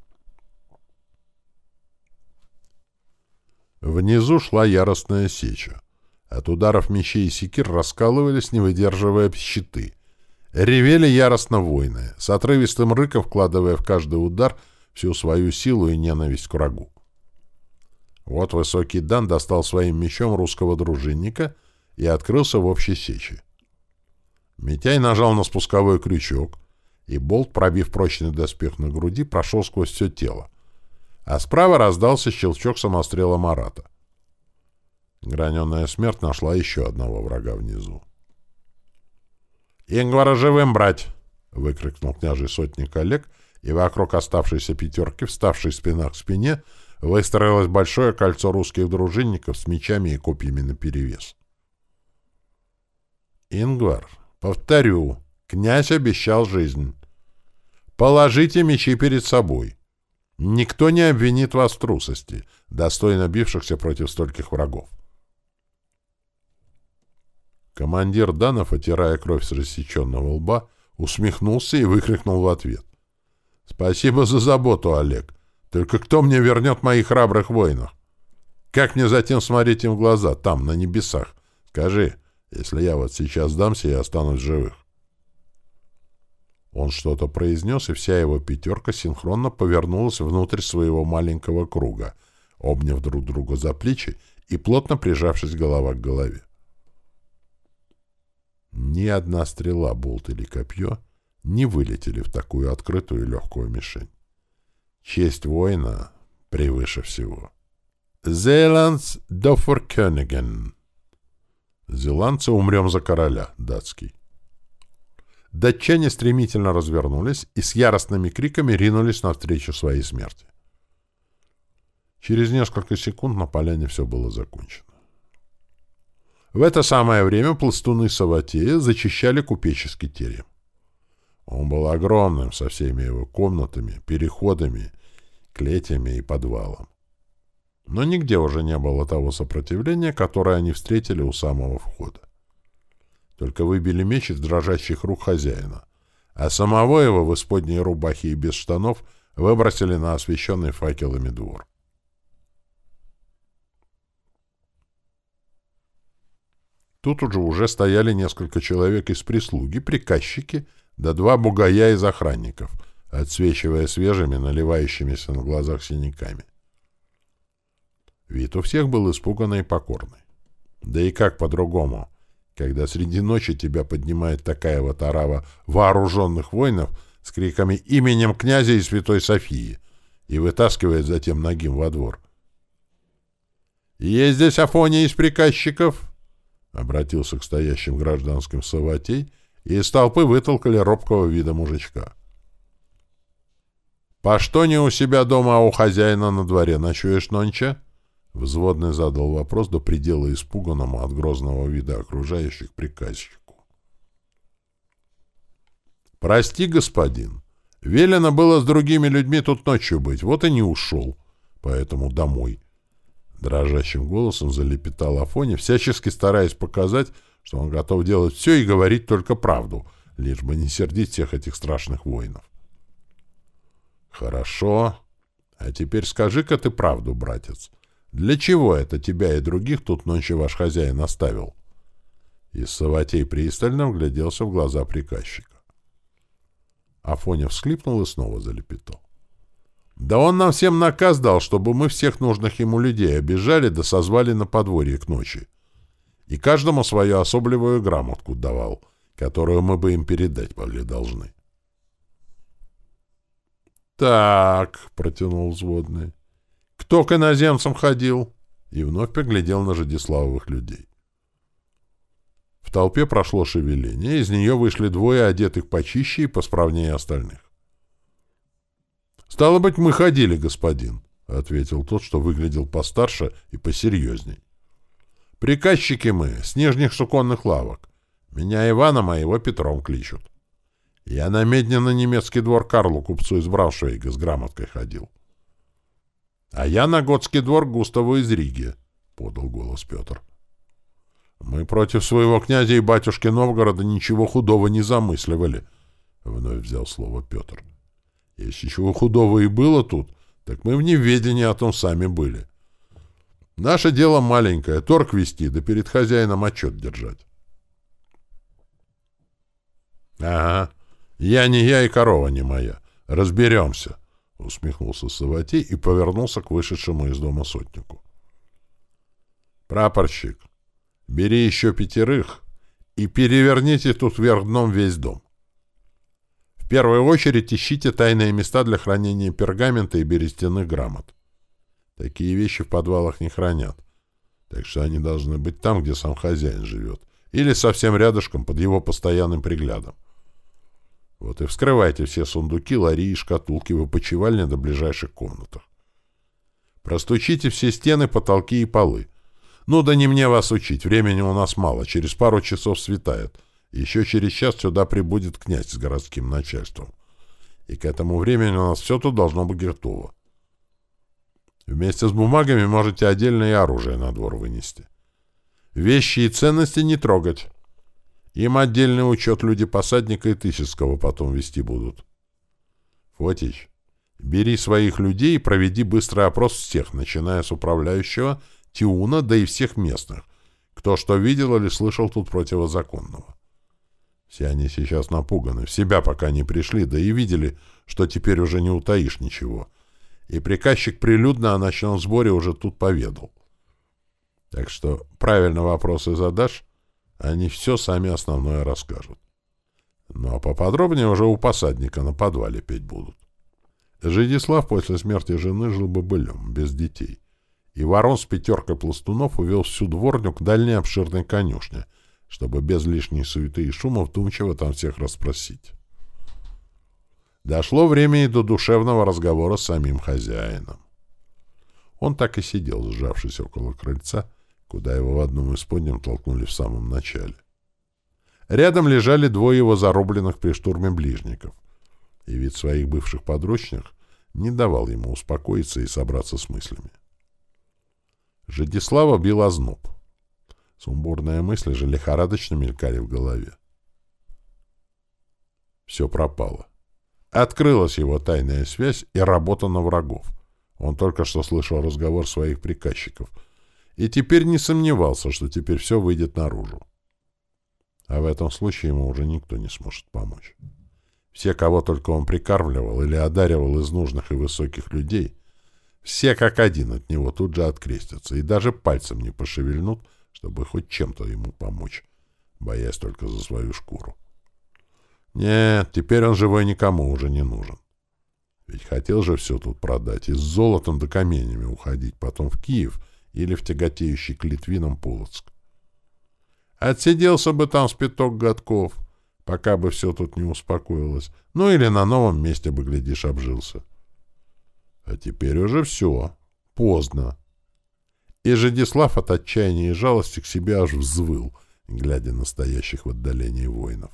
S1: Внизу шла яростная сеча. От ударов мечей и секир раскалывались, не выдерживая щиты. Ревели яростно воины, с отрывистым рыком вкладывая в каждый удар всю свою силу и ненависть к врагу. Вот высокий Дан достал своим мечом русского дружинника и открылся в общей сече. Митяй нажал на спусковой крючок, и болт, пробив прочный доспех на груди, прошел сквозь все тело, а справа раздался щелчок самострела Марата. Граненая смерть нашла еще одного врага внизу. «Ингвара живым брать!» — выкрикнул княжий сотник Олег, и вокруг оставшейся пятерки, вставшей спина к спине, выстроилось большое кольцо русских дружинников с мечами и копьями наперевес. «Ингвар, повторю, князь обещал жизнь. Положите мечи перед собой. Никто не обвинит вас в трусости, достойно бившихся против стольких врагов». Командир Данов, отирая кровь с рассеченного лба, усмехнулся и выкрикнул в ответ: «Спасибо за заботу, Олег. Только кто мне вернет моих храбрых воинов? Как мне затем смотреть им в глаза, там, на небесах? Скажи, если я вот сейчас сдамся и останусь живых». Он что-то произнес, и вся его пятерка синхронно повернулась внутрь своего маленького круга, обняв друг друга за плечи и плотно прижавшись голова к голове. Ни одна стрела, болт или копье не вылетели в такую открытую и легкую мишень. Честь воина превыше всего. «Зеландс дофор Кёниген». «Зеландцы, умрем за короля», датский. Датчане стремительно развернулись и с яростными криками ринулись навстречу своей смерти. Через несколько секунд на поляне все было закончено. В это самое время пластуны Саватея зачищали купеческий терем. Он был огромным, со всеми его комнатами, переходами, клетями и подвалом. Но нигде уже не было того сопротивления, которое они встретили у самого входа. Только выбили меч из дрожащих рук хозяина, а самого его в исподней рубахе и без штанов выбросили на освещенный факелами двор. Тут уже уже стояли несколько человек из прислуги, приказчики, да два бугая из охранников, отсвечивая свежими, наливающимися на глазах синяками. Вид у всех был испуганный и покорный. Да и как по-другому, когда среди ночи тебя поднимает такая вот орава вооруженных воинов с криками именем князя и святой Софии и вытаскивает затем нагим во двор. «Есть здесь Афония из приказчиков?» — обратился к стоящим гражданским Саватей, и из толпы вытолкали робкого вида мужичка. «По что не у себя дома, а у хозяина на дворе ночуешь нонче?» Взводный задал вопрос до предела испуганному от грозного вида окружающих приказчику. «Прости, господин, велено было с другими людьми тут ночью быть, вот и не ушел, поэтому домой». Дрожащим голосом залепетал Афоня, всячески стараясь показать, что он готов делать все и говорить только правду, лишь бы не сердить всех этих страшных воинов. «Хорошо. А теперь скажи-ка ты правду, братец. Для чего это тебя и других тут ночью ваш хозяин оставил?» И Саватей пристально вгляделся в глаза приказчика. Афоня всхлипнул и снова залепетал. «Да он нам всем наказ дал, чтобы мы всех нужных ему людей обижали да созвали на подворье к ночи. и каждому свою особливую грамотку давал, которую мы бы им передать были должны. «Так», — протянул взводный, — «кто к иноземцам ходил?» И вновь поглядел на Жидиславовых людей. В толпе прошло шевеление, из нее вышли двое, одетых почище и посправнее остальных. «Стало быть, мы ходили, господин», — ответил тот, что выглядел постарше и посерьезней. «Приказчики мы, с нижних суконных лавок. Меня Иваном, а его Петром кличут. Я на медне на немецкий двор Карлу, купцу из Брауншвейга, с грамоткой ходил». «А я на готский двор Густаву из Риги», — подал голос Петр. «Мы против своего князя и батюшки Новгорода ничего худого не замысливали», — вновь взял слово Петр. «Если чего худого и было тут, так мы в неведении о том сами были. Наше дело маленькое — торг вести, да перед хозяином отчет держать». «Ага, я не я и корова не моя. Разберемся», — усмехнулся Саватей и повернулся к вышедшему из дома сотнику. «Прапорщик, бери еще пятерых и переверните тут вверх дном весь дом. В первую очередь ищите тайные места для хранения пергамента и берестяных грамот. Такие вещи в подвалах не хранят, так что они должны быть там, где сам хозяин живет, или совсем рядышком под его постоянным приглядом. Вот и вскрывайте все сундуки, лари и шкатулки в опочивальне до ближайших комнатах. Простучите все стены, потолки и полы. Ну да не мне вас учить, времени у нас мало, через пару часов светает. Еще через час сюда прибудет князь с городским начальством. И к этому времени у нас все тут должно быть готово. Вместе с бумагами можете отдельное оружие на двор вынести. Вещи и ценности не трогать. Им отдельный учет люди посадника и Тысяцкого потом вести будут. Фотич, бери своих людей и проведи быстрый опрос всех, начиная с управляющего, Тиуна, да и всех местных, кто что видел или слышал тут противозаконного. Все они сейчас напуганы, в себя пока не пришли, да и видели, что теперь уже не утаишь ничего. И приказчик прилюдно о ночном сборе уже тут поведал. Так что правильно вопросы задашь, они все сами основное расскажут. Ну а поподробнее уже у посадника на подвале петь будут. Жидислав после смерти жены жил бобылем, без детей. И ворон с пятеркой пластунов увел всю дворню к дальней обширной конюшне, чтобы без лишней суеты и шума вдумчиво там всех расспросить. Дошло время и до душевного разговора с самим хозяином. Он так и сидел, сжавшись около крыльца, куда его в одном из подням толкнули в самом начале. Рядом лежали двое его зарубленных при штурме ближников, и вид своих бывших подручных не давал ему успокоиться и собраться с мыслями. Жидислава бил озноб. Сумбурные мысли же лихорадочно мелькали в голове. Все пропало. Открылась его тайная связь и работа на врагов. Он только что слышал разговор своих приказчиков и теперь не сомневался, что теперь все выйдет наружу. А в этом случае ему уже никто не сможет помочь. Все, кого только он прикармливал или одаривал из нужных и высоких людей, все как один от него тут же открестятся и даже пальцем не пошевельнут, чтобы хоть чем-то ему помочь, боясь только за свою шкуру. Нет, теперь он живой никому уже не нужен. Ведь хотел же все тут продать и с золотом да каменями уходить потом в Киев или в тяготеющий к Литвинам Полоцк. Отсиделся бы там с пяток годков, пока бы все тут не успокоилось, ну или на новом месте бы, глядишь, обжился. А теперь уже все, поздно. И Жидислав от отчаяния и жалости к себе аж взвыл, глядя на стоящих в отдалении воинов.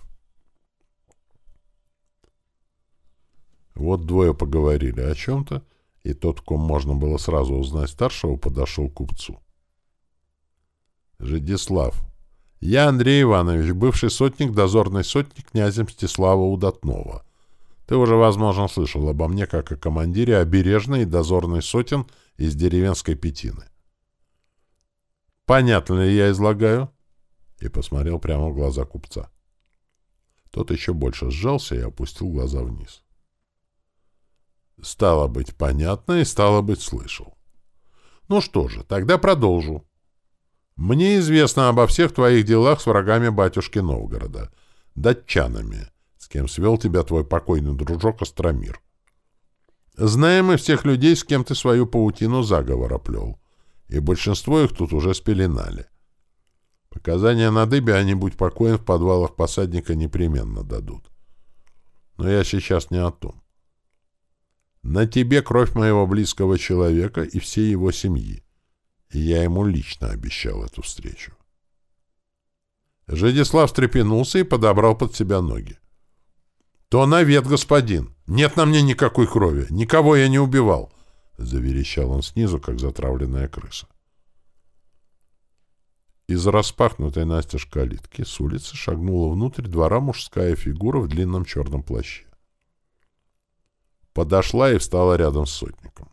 S1: Вот двое поговорили о чем-то, и тот, ком можно было сразу узнать старшего, подошел к купцу. «Жидислав, я Андрей Иванович, бывший сотник, дозорный сотник князя Мстислава Удатного. Ты уже, возможно, слышал обо мне как о командире обережной и дозорной сотен из деревенской Пятины. Понятно ли я излагаю?» И посмотрел прямо в глаза купца. Тот еще больше сжался и опустил глаза вниз. Стало быть, понятно, и стало быть, слышал. Ну что же, тогда продолжу. Мне известно обо всех твоих делах с врагами батюшки Новгорода, датчанами, с кем свел тебя твой покойный дружок Остромир. Знаем и всех людей, с кем ты свою паутину заговора плел, и большинство их тут уже спеленали. Показания на дыбе, а не будь покоен, в подвалах посадника непременно дадут. Но я сейчас не о том. На тебе кровь моего близкого человека и всей его семьи, и я ему лично обещал эту встречу. Жидислав встрепенулся и подобрал под себя ноги. — То навет, господин! Нет на мне никакой крови! Никого я не убивал! — заверещал он снизу, как затравленная крыса. Из распахнутой настежь калитки с улицы шагнула внутрь двора мужская фигура в длинном черном плаще. Подошла и встала рядом с сотником.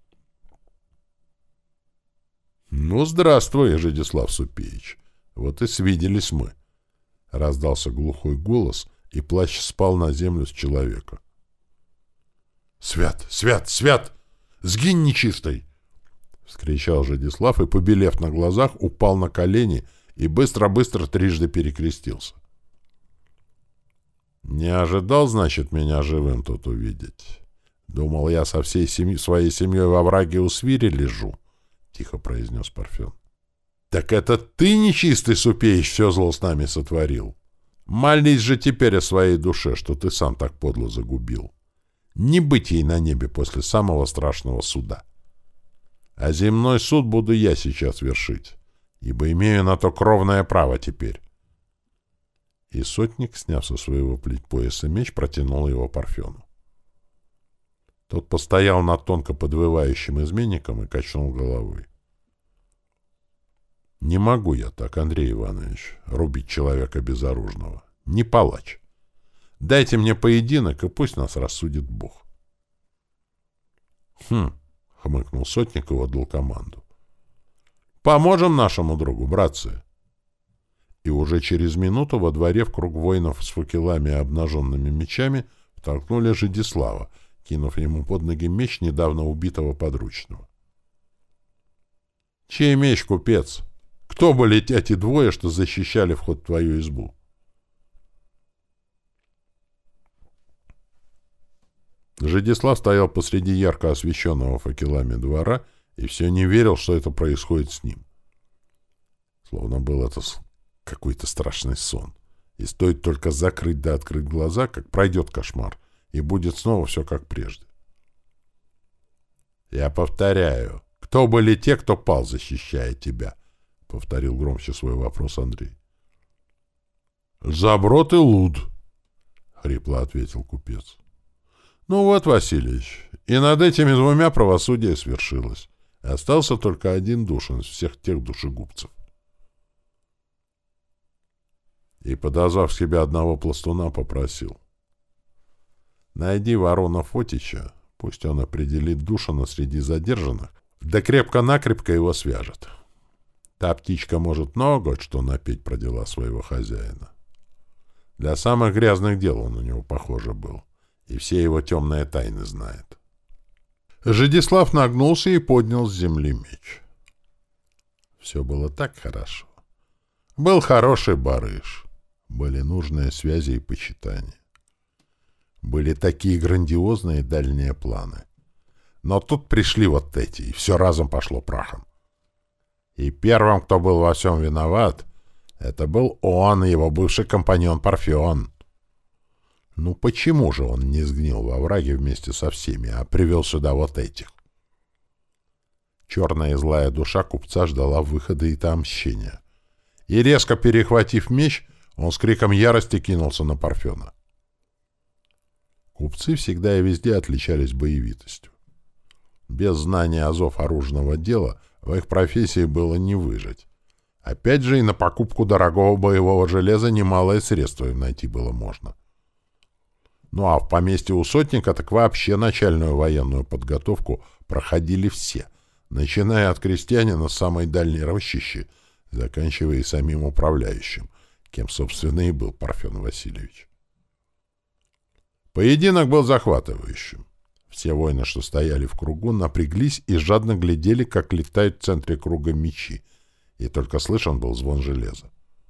S1: — Ну, здравствуй, Жидислав Супеич. Вот и свиделись мы. Раздался глухой голос, и плащ спал на землю с человека. — Свят, свят, свят! Сгинь, нечистый! — вскричал Жидислав и, побелев на глазах, упал на колени и быстро-быстро трижды перекрестился. — Не ожидал, значит, меня живым тут увидеть? Думал, я со всей семьей, своей семьей во враге у свири лежу, — тихо произнес Парфен. — Так это ты, нечистый Супеич, все зло с нами сотворил? Молись же теперь о своей душе, что ты сам так подло загубил. Не быть ей на небе после самого страшного суда. А земной суд буду я сейчас вершить, ибо имею на то кровное право теперь. И сотник, сняв со своего пояса меч, протянул его Парфену. Тот постоял над тонко подвывающим изменником и качнул головой. — Не могу я так, Андрей Иванович, рубить человека безоружного. Не палач. Дайте мне поединок, и пусть нас рассудит Бог. — Хм, — хмыкнул сотник и отдал команду. — Поможем нашему другу, братцы. И уже через минуту во дворе в круг воинов с факелами и обнаженными мечами втолкнули Жидислава, кинув ему под ноги меч недавно убитого подручного. — Чей меч, купец? Кто были эти двое, что защищали вход в твою избу? Жидислав стоял посреди ярко освещенного факелами двора и все не верил, что это происходит с ним. Словно был это какой-то страшный сон. И стоит только закрыть да открыть глаза, как пройдет кошмар, и будет снова все как прежде. «Я повторяю, кто были те, кто пал, защищая тебя?» — повторил громче свой вопрос Андрей. «Заброд и Луд», — хрипло ответил купец. «Ну вот, Васильевич, и над этими двумя правосудие свершилось. Остался только один Душин из всех тех душегубцев». И, подозвав к себе одного пластуна, попросил: «Найди ворона Фотича, пусть он определит Душина среди задержанных, да крепко-накрепко его свяжет. Та птичка может много что напеть про дела своего хозяина. Для самых грязных дел он у него, похоже, был, и все его темные тайны знает». Жидислав нагнулся и поднял с земли меч. Все было так хорошо. Был хороший барыш, были нужные связи и почитания. Были такие грандиозные дальние планы. Но тут пришли вот эти, и все разом пошло прахом. И первым, кто был во всем виноват, это был он, его бывший компаньон Парфен. Ну почему же он не сгнил во враге вместе со всеми, а привел сюда вот этих? Черная и злая душа купца ждала выхода и отмщения. И, резко перехватив меч, он с криком ярости кинулся на Парфена. Купцы всегда и везде отличались боевитостью. Без знания азов оружного дела в их профессии было не выжить. Опять же, и на покупку дорогого боевого железа немалое средство им найти было можно. Ну а в поместье у сотника так вообще начальную военную подготовку проходили все, начиная от крестьянина с самой дальней рощищи, заканчивая и самим управляющим, кем, собственно, и был Парфен Васильевич. Поединок был захватывающим. Все воины, что стояли в кругу, напряглись и жадно глядели, как летают в центре круга мечи, и только слышен был звон железа.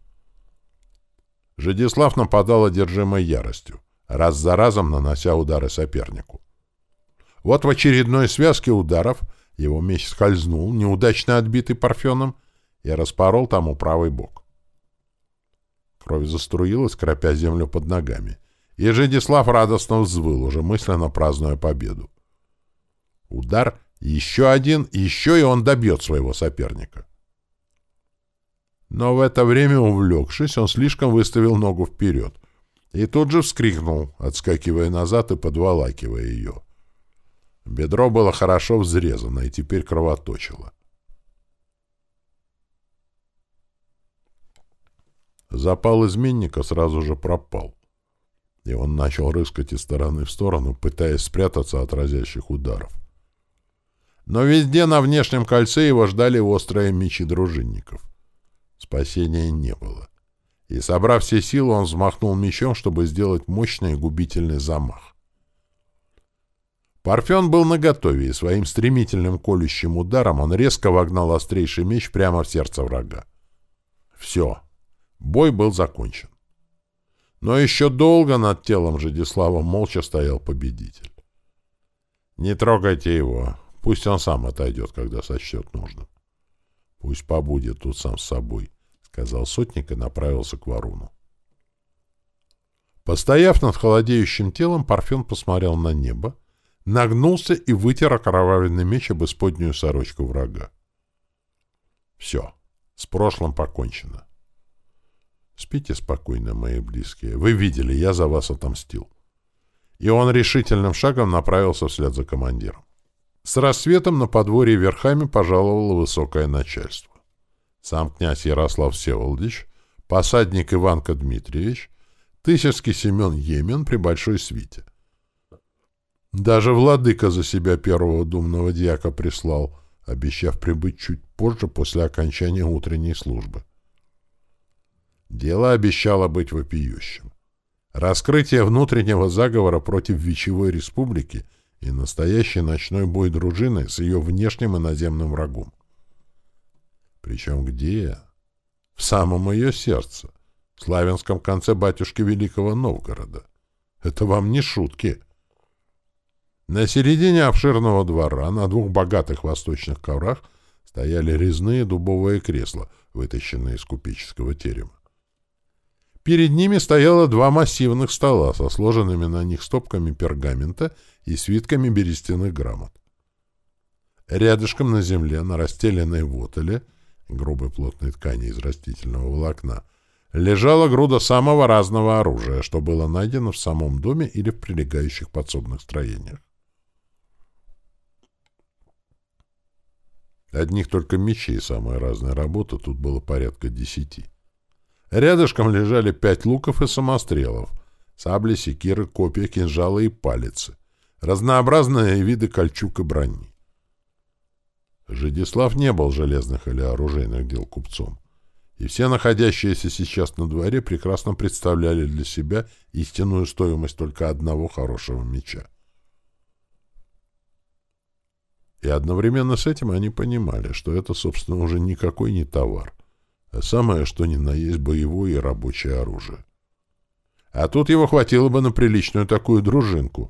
S1: Жидислав нападал одержимой яростью, раз за разом нанося удары сопернику. Вот в очередной связке ударов его меч скользнул, неудачно отбитый Парфеном, и распорол тому правый бок. Кровь заструилась, кропя землю под ногами, и Жидислав радостно взвыл, уже мысленно празднуя победу. Удар, еще один, еще и он добьет своего соперника. Но в это время, увлекшись, он слишком выставил ногу вперед и тут же вскрикнул, отскакивая назад и подволакивая ее. Бедро было хорошо взрезано и теперь кровоточило. Запал изменника сразу же пропал, и он начал рыскать из стороны в сторону, пытаясь спрятаться от разящих ударов. Но везде на внешнем кольце его ждали острые мечи дружинников. Спасения не было. И, собрав все силы, он взмахнул мечом, чтобы сделать мощный и губительный замах. Парфен был наготове, и своим стремительным колющим ударом он резко вогнал острейший меч прямо в сердце врага. Все. Бой был закончен. Но еще долго над телом Жидислава молча стоял победитель. «Не трогайте его. Пусть он сам отойдет, когда сочтет нужным. Пусть побудет тут сам с собой», — сказал сотник и направился к Варуну. Постояв над холодеющим телом, Парфен посмотрел на небо, нагнулся и вытер окровавленный меч об исподнюю сорочку врага. «Все. С прошлым покончено. Спите спокойно, мои близкие. Вы видели, я за вас отомстил». И он решительным шагом направился вслед за командиром. С рассветом на подворье верхами пожаловало высокое начальство. Сам князь Ярослав Всеволодович, посадник Иванка Дмитриевич, Тысяцкий Семен Емен при большой свите. Даже владыка за себя первого думного дьяка прислал, обещав прибыть чуть позже после окончания утренней службы. Дело обещало быть вопиющим. Раскрытие внутреннего заговора против Вечевой Республики и настоящий ночной бой дружины с ее внешним и наземным врагом. Причем где? В самом ее сердце, в славянском конце батюшки Великого Новгорода. Это вам не шутки. На середине обширного двора, на двух богатых восточных коврах, стояли резные дубовые кресла, вытащенные из купеческого терема. Перед ними стояло два массивных стола со сложенными на них стопками пергамента и свитками берестяных грамот. Рядышком на земле, на расстеленной вотоле, грубой плотной ткани из растительного волокна, лежала груда самого разного оружия, что было найдено в самом доме или в прилегающих подсобных строениях. Одних только мечей самой разной работы тут было порядка десяти. Рядышком лежали пять луков и самострелов, сабли, секиры, копья, кинжалы и палицы, разнообразные виды кольчуг и брони. Жидислав не был железных или оружейных дел купцом, и все находящиеся сейчас на дворе прекрасно представляли для себя истинную стоимость только одного хорошего меча. И одновременно с этим они понимали, что это, собственно, уже никакой не товар, а самое, что ни на есть боевое и рабочее оружие. А тут его хватило бы на приличную такую дружинку.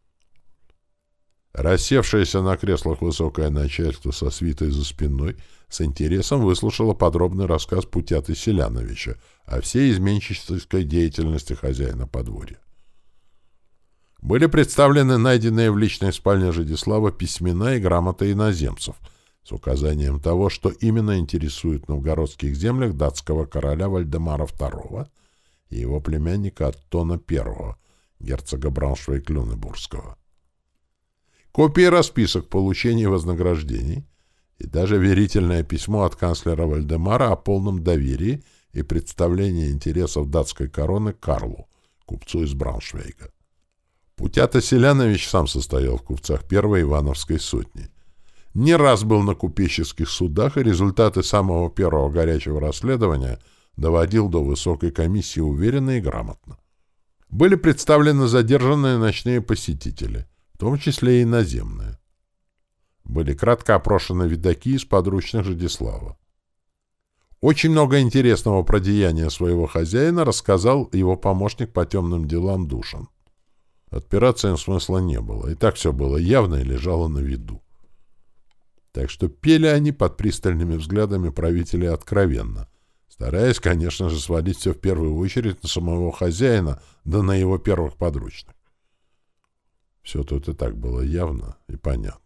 S1: Рассевшееся на креслах высокое начальство со свитой за спиной с интересом выслушало подробный рассказ Путяты Селяновича о всей изменческой деятельности хозяина подворья. Были представлены найденные в личной спальне Жидислава письмена и грамоты иноземцев с указанием того, что именно интересует в новгородских землях датского короля Вальдемара второго и его племянника Оттона первого, герцога Брауншвейг-Люнебургского. Копии расписок получения вознаграждений и даже верительное письмо от канцлера Вальдемара о полном доверии и представлении интересов датской короны Карлу, купцу из Брауншвейга. Путята Селянович сам состоял в купцах первой Ивановской сотни. Не раз был на купеческих судах, и результаты самого первого горячего расследования доводил до высокой комиссии уверенно и грамотно. Были представлены задержанные ночные посетители, в том числе и иноземные. Были кратко опрошены видаки из подручных Жидислава. Очень много интересного про деяния своего хозяина рассказал его помощник по темным делам Душан. Отпираться им смысла не было, и так все было явно и лежало на виду. Так что пели они под пристальными взглядами правителя откровенно, стараясь, конечно же, свалить все в первую очередь на самого хозяина, да на его первых подручных. Все тут и так было явно и понятно.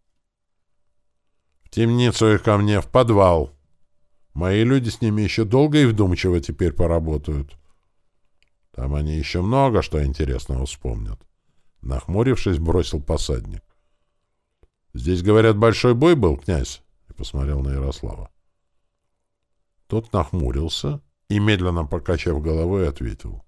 S1: В темницу их ко мне, в подвал. Мои люди с ними еще долго и вдумчиво теперь поработают. Там они еще много что интересного вспомнят. Нахмурившись, бросил посадник. Здесь, говорят, большой бой был, князь? И посмотрел на Ярослава. Тот нахмурился и, медленно покачав головой, ответил.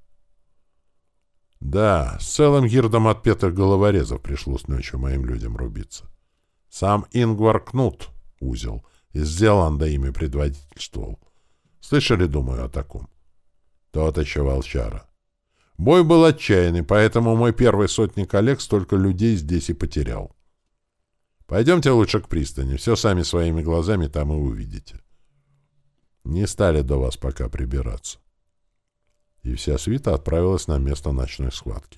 S1: Да, с целым гирдом отпетых головорезов пришлось ночью моим людям рубиться. Сам Ингвар Кнут, узел, из Зеланда ими предводительствовал. Слышали, думаю, о таком? Тот еще волчара. Бой был отчаянный, поэтому мой первый сотник Олег столько людей здесь и потерял. Пойдемте лучше к пристани, все сами своими глазами там и увидите. Не стали до вас пока прибираться. И вся свита отправилась на место ночной схватки.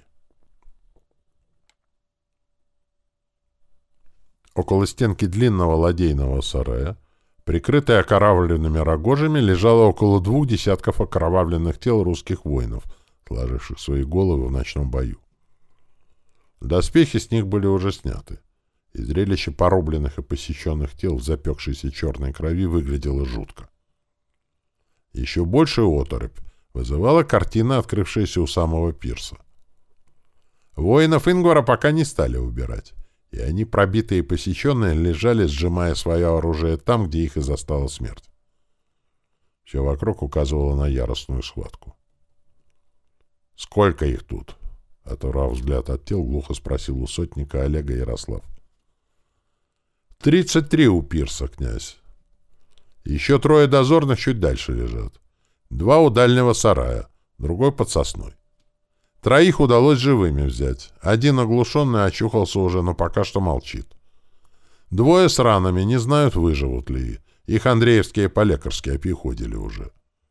S1: Около стенки длинного ладейного сарая, прикрытая окровавленными рогожами, лежало около двух десятков окровавленных тел русских воинов, сложивших свои головы в ночном бою. Доспехи с них были уже сняты, и зрелище порубленных и посеченных тел в запекшейся черной крови выглядело жутко. Еще большую оторопь вызывала картина, открывшаяся у самого пирса. Воинов Ингвара пока не стали убирать, и они, пробитые и посеченные, лежали, сжимая свое оружие там, где их и застала смерть. Все вокруг указывало на яростную схватку. «Сколько их тут?» — оторвав взгляд от тел, глухо спросил у сотника Олега Ярослав. «Тридцать три у пирса, князь. Еще трое дозорных чуть дальше лежат. Два у дальнего сарая, другой под сосной. Троих удалось живыми взять. Один оглушенный очухался уже, но пока что молчит. Двое с ранами, не знают, выживут ли. Их андреевские по-лекарски опиходили уже».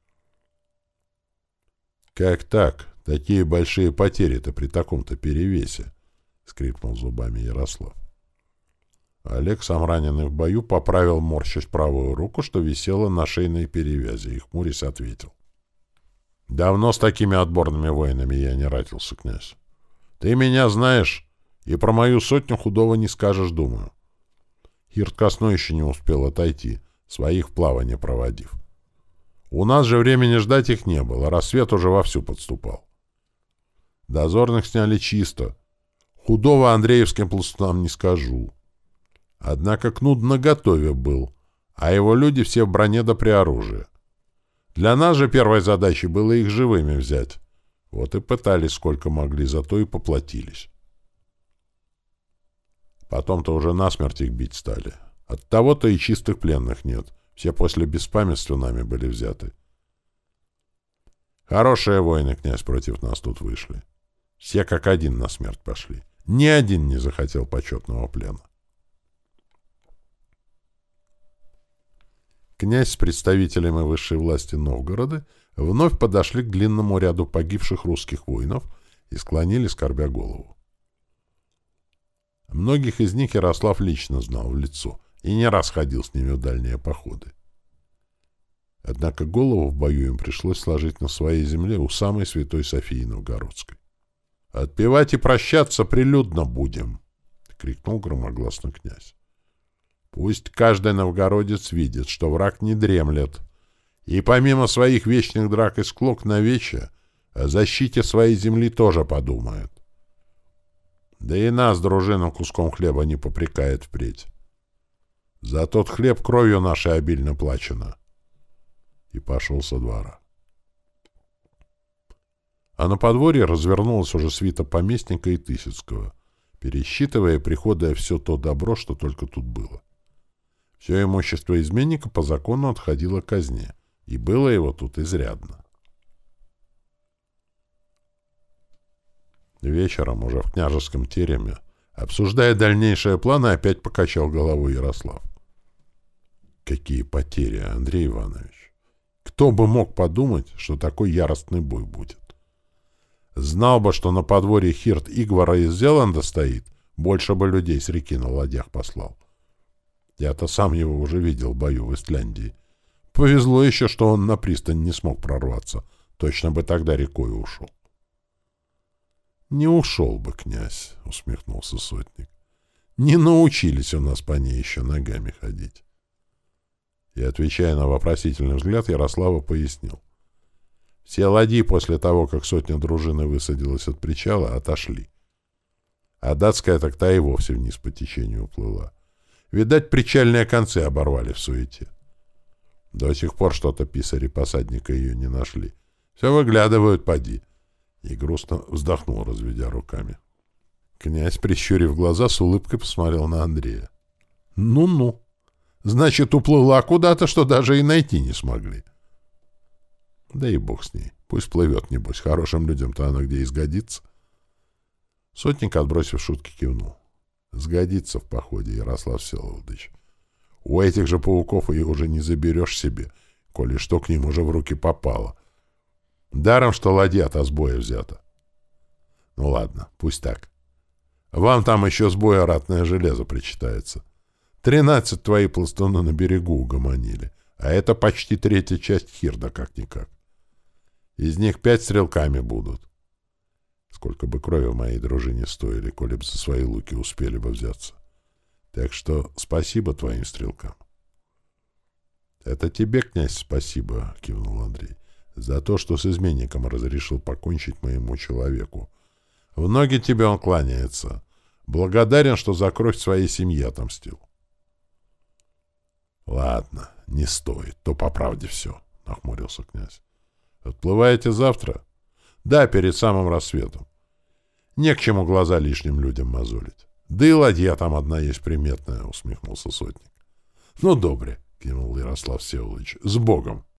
S1: «Как так? Такие большие потери-то при таком-то перевесе?» — скрипнул зубами Ярослав. Олег, сам раненый в бою, поправил, морщась правую руку, что висела на шейной перевязи, и, хмурясь, ответил. «Давно с такими отборными воинами я не ратился, князь. Ты меня знаешь, и про мою сотню худого не скажешь, думаю. Хирт Косной еще не успел отойти, своих в плавание проводив. У нас же времени ждать их не было, рассвет уже вовсю подступал. Дозорных сняли чисто. Худого андреевским пластунам не скажу. Однако Кнут наготове был, а его люди все в броне да при оружии. Для нас же первой задачей было их живыми взять. Вот и пытались сколько могли, зато и поплатились. Потом-то уже насмерть их бить стали. Оттого-то и чистых пленных нет. Все после беспамятства нами были взяты. Хорошие воины, князь, против нас тут вышли. Все как один на смерть пошли. Ни один не захотел почетного плена. Князь с представителями высшей власти Новгорода вновь подошли к длинному ряду погибших русских воинов и склонили, скорбя голову. Многих из них Ярослав лично знал в лицо и не раз ходил с ними в дальние походы. Однако голову в бою им пришлось сложить на своей земле у самой святой Софии Новгородской. «Отпевать и прощаться прилюдно будем!» — крикнул громогласно князь. «Пусть каждый новгородец видит, что враг не дремлет, и помимо своих вечных драк и склок на вече о защите своей земли тоже подумает. Да и нас дружина куском хлеба не попрекает впредь. За тот хлеб кровью нашей обильно плачено». И пошел со двора. А на подворье развернулась уже свита поместника и Тысяцкого, пересчитывая и приходуя все то добро, что только тут было. Все имущество изменника по закону отходило к казне, и было его тут изрядно. Вечером, уже в княжеском тереме, обсуждая дальнейшие планы, опять покачал головой Ярослав. «Какие потери, Андрей Иванович! Кто бы мог подумать, что такой яростный бой будет? Знал бы, что на подворье Хирт Игвара из Зеланда стоит, больше бы людей с реки на ладьях послал. Я-то сам его уже видел в бою в Истляндии. Повезло еще, что он на пристань не смог прорваться. Точно бы тогда рекой ушел. — Не ушел бы, князь, — усмехнулся сотник. — Не научились у нас по ней еще ногами ходить. И, отвечая на вопросительный взгляд, Ярослава пояснил. Все ладьи после того, как сотня дружины высадилась от причала, отошли. А датская так-то и вовсе вниз по течению уплыла. Видать, причальные концы оборвали в суете. До сих пор что-то писари посадника ее не нашли. Все выглядывают, поди. И грустно вздохнул, разведя руками. Князь, прищурив глаза, с улыбкой посмотрел на Андрея. Ну-ну. Значит, уплыла куда-то, что даже и найти не смогли. Да и бог с ней. Пусть плывет, небось. Хорошим людям-то она где и сгодится. Сотник, отбросив шутки, кивнул. Сгодится в походе, Ярослав Всеволодович. У этих же пауков ее уже не заберешь себе, коли что к ним уже в руки попало. Даром, что ладья-то с боя взята. Ну ладно, пусть так. Вам там еще с боя ратное железо причитается. Тринадцать твои пластуны на берегу угомонили, а это почти третья часть Хирда, как-никак. Из них пять стрелками будут. Сколько бы крови в моей дружине стоили, коли бы за свои луки успели бы взяться. Так что спасибо твоим стрелкам. — Это тебе, князь, спасибо, — кивнул Андрей, — за то, что с изменником разрешил покончить моему человеку. В ноги тебе он кланяется. Благодарен, что за кровь своей семьи отомстил. — Ладно, не стоит, то по правде все, — нахмурился князь. — Отплываете завтра? — Да, перед самым рассветом. Не к чему глаза лишним людям мозолить. Да и ладья там одна есть приметная, — усмехнулся сотник. — Ну, добре, — кивнул Ярослав Всеволодович, — с Богом.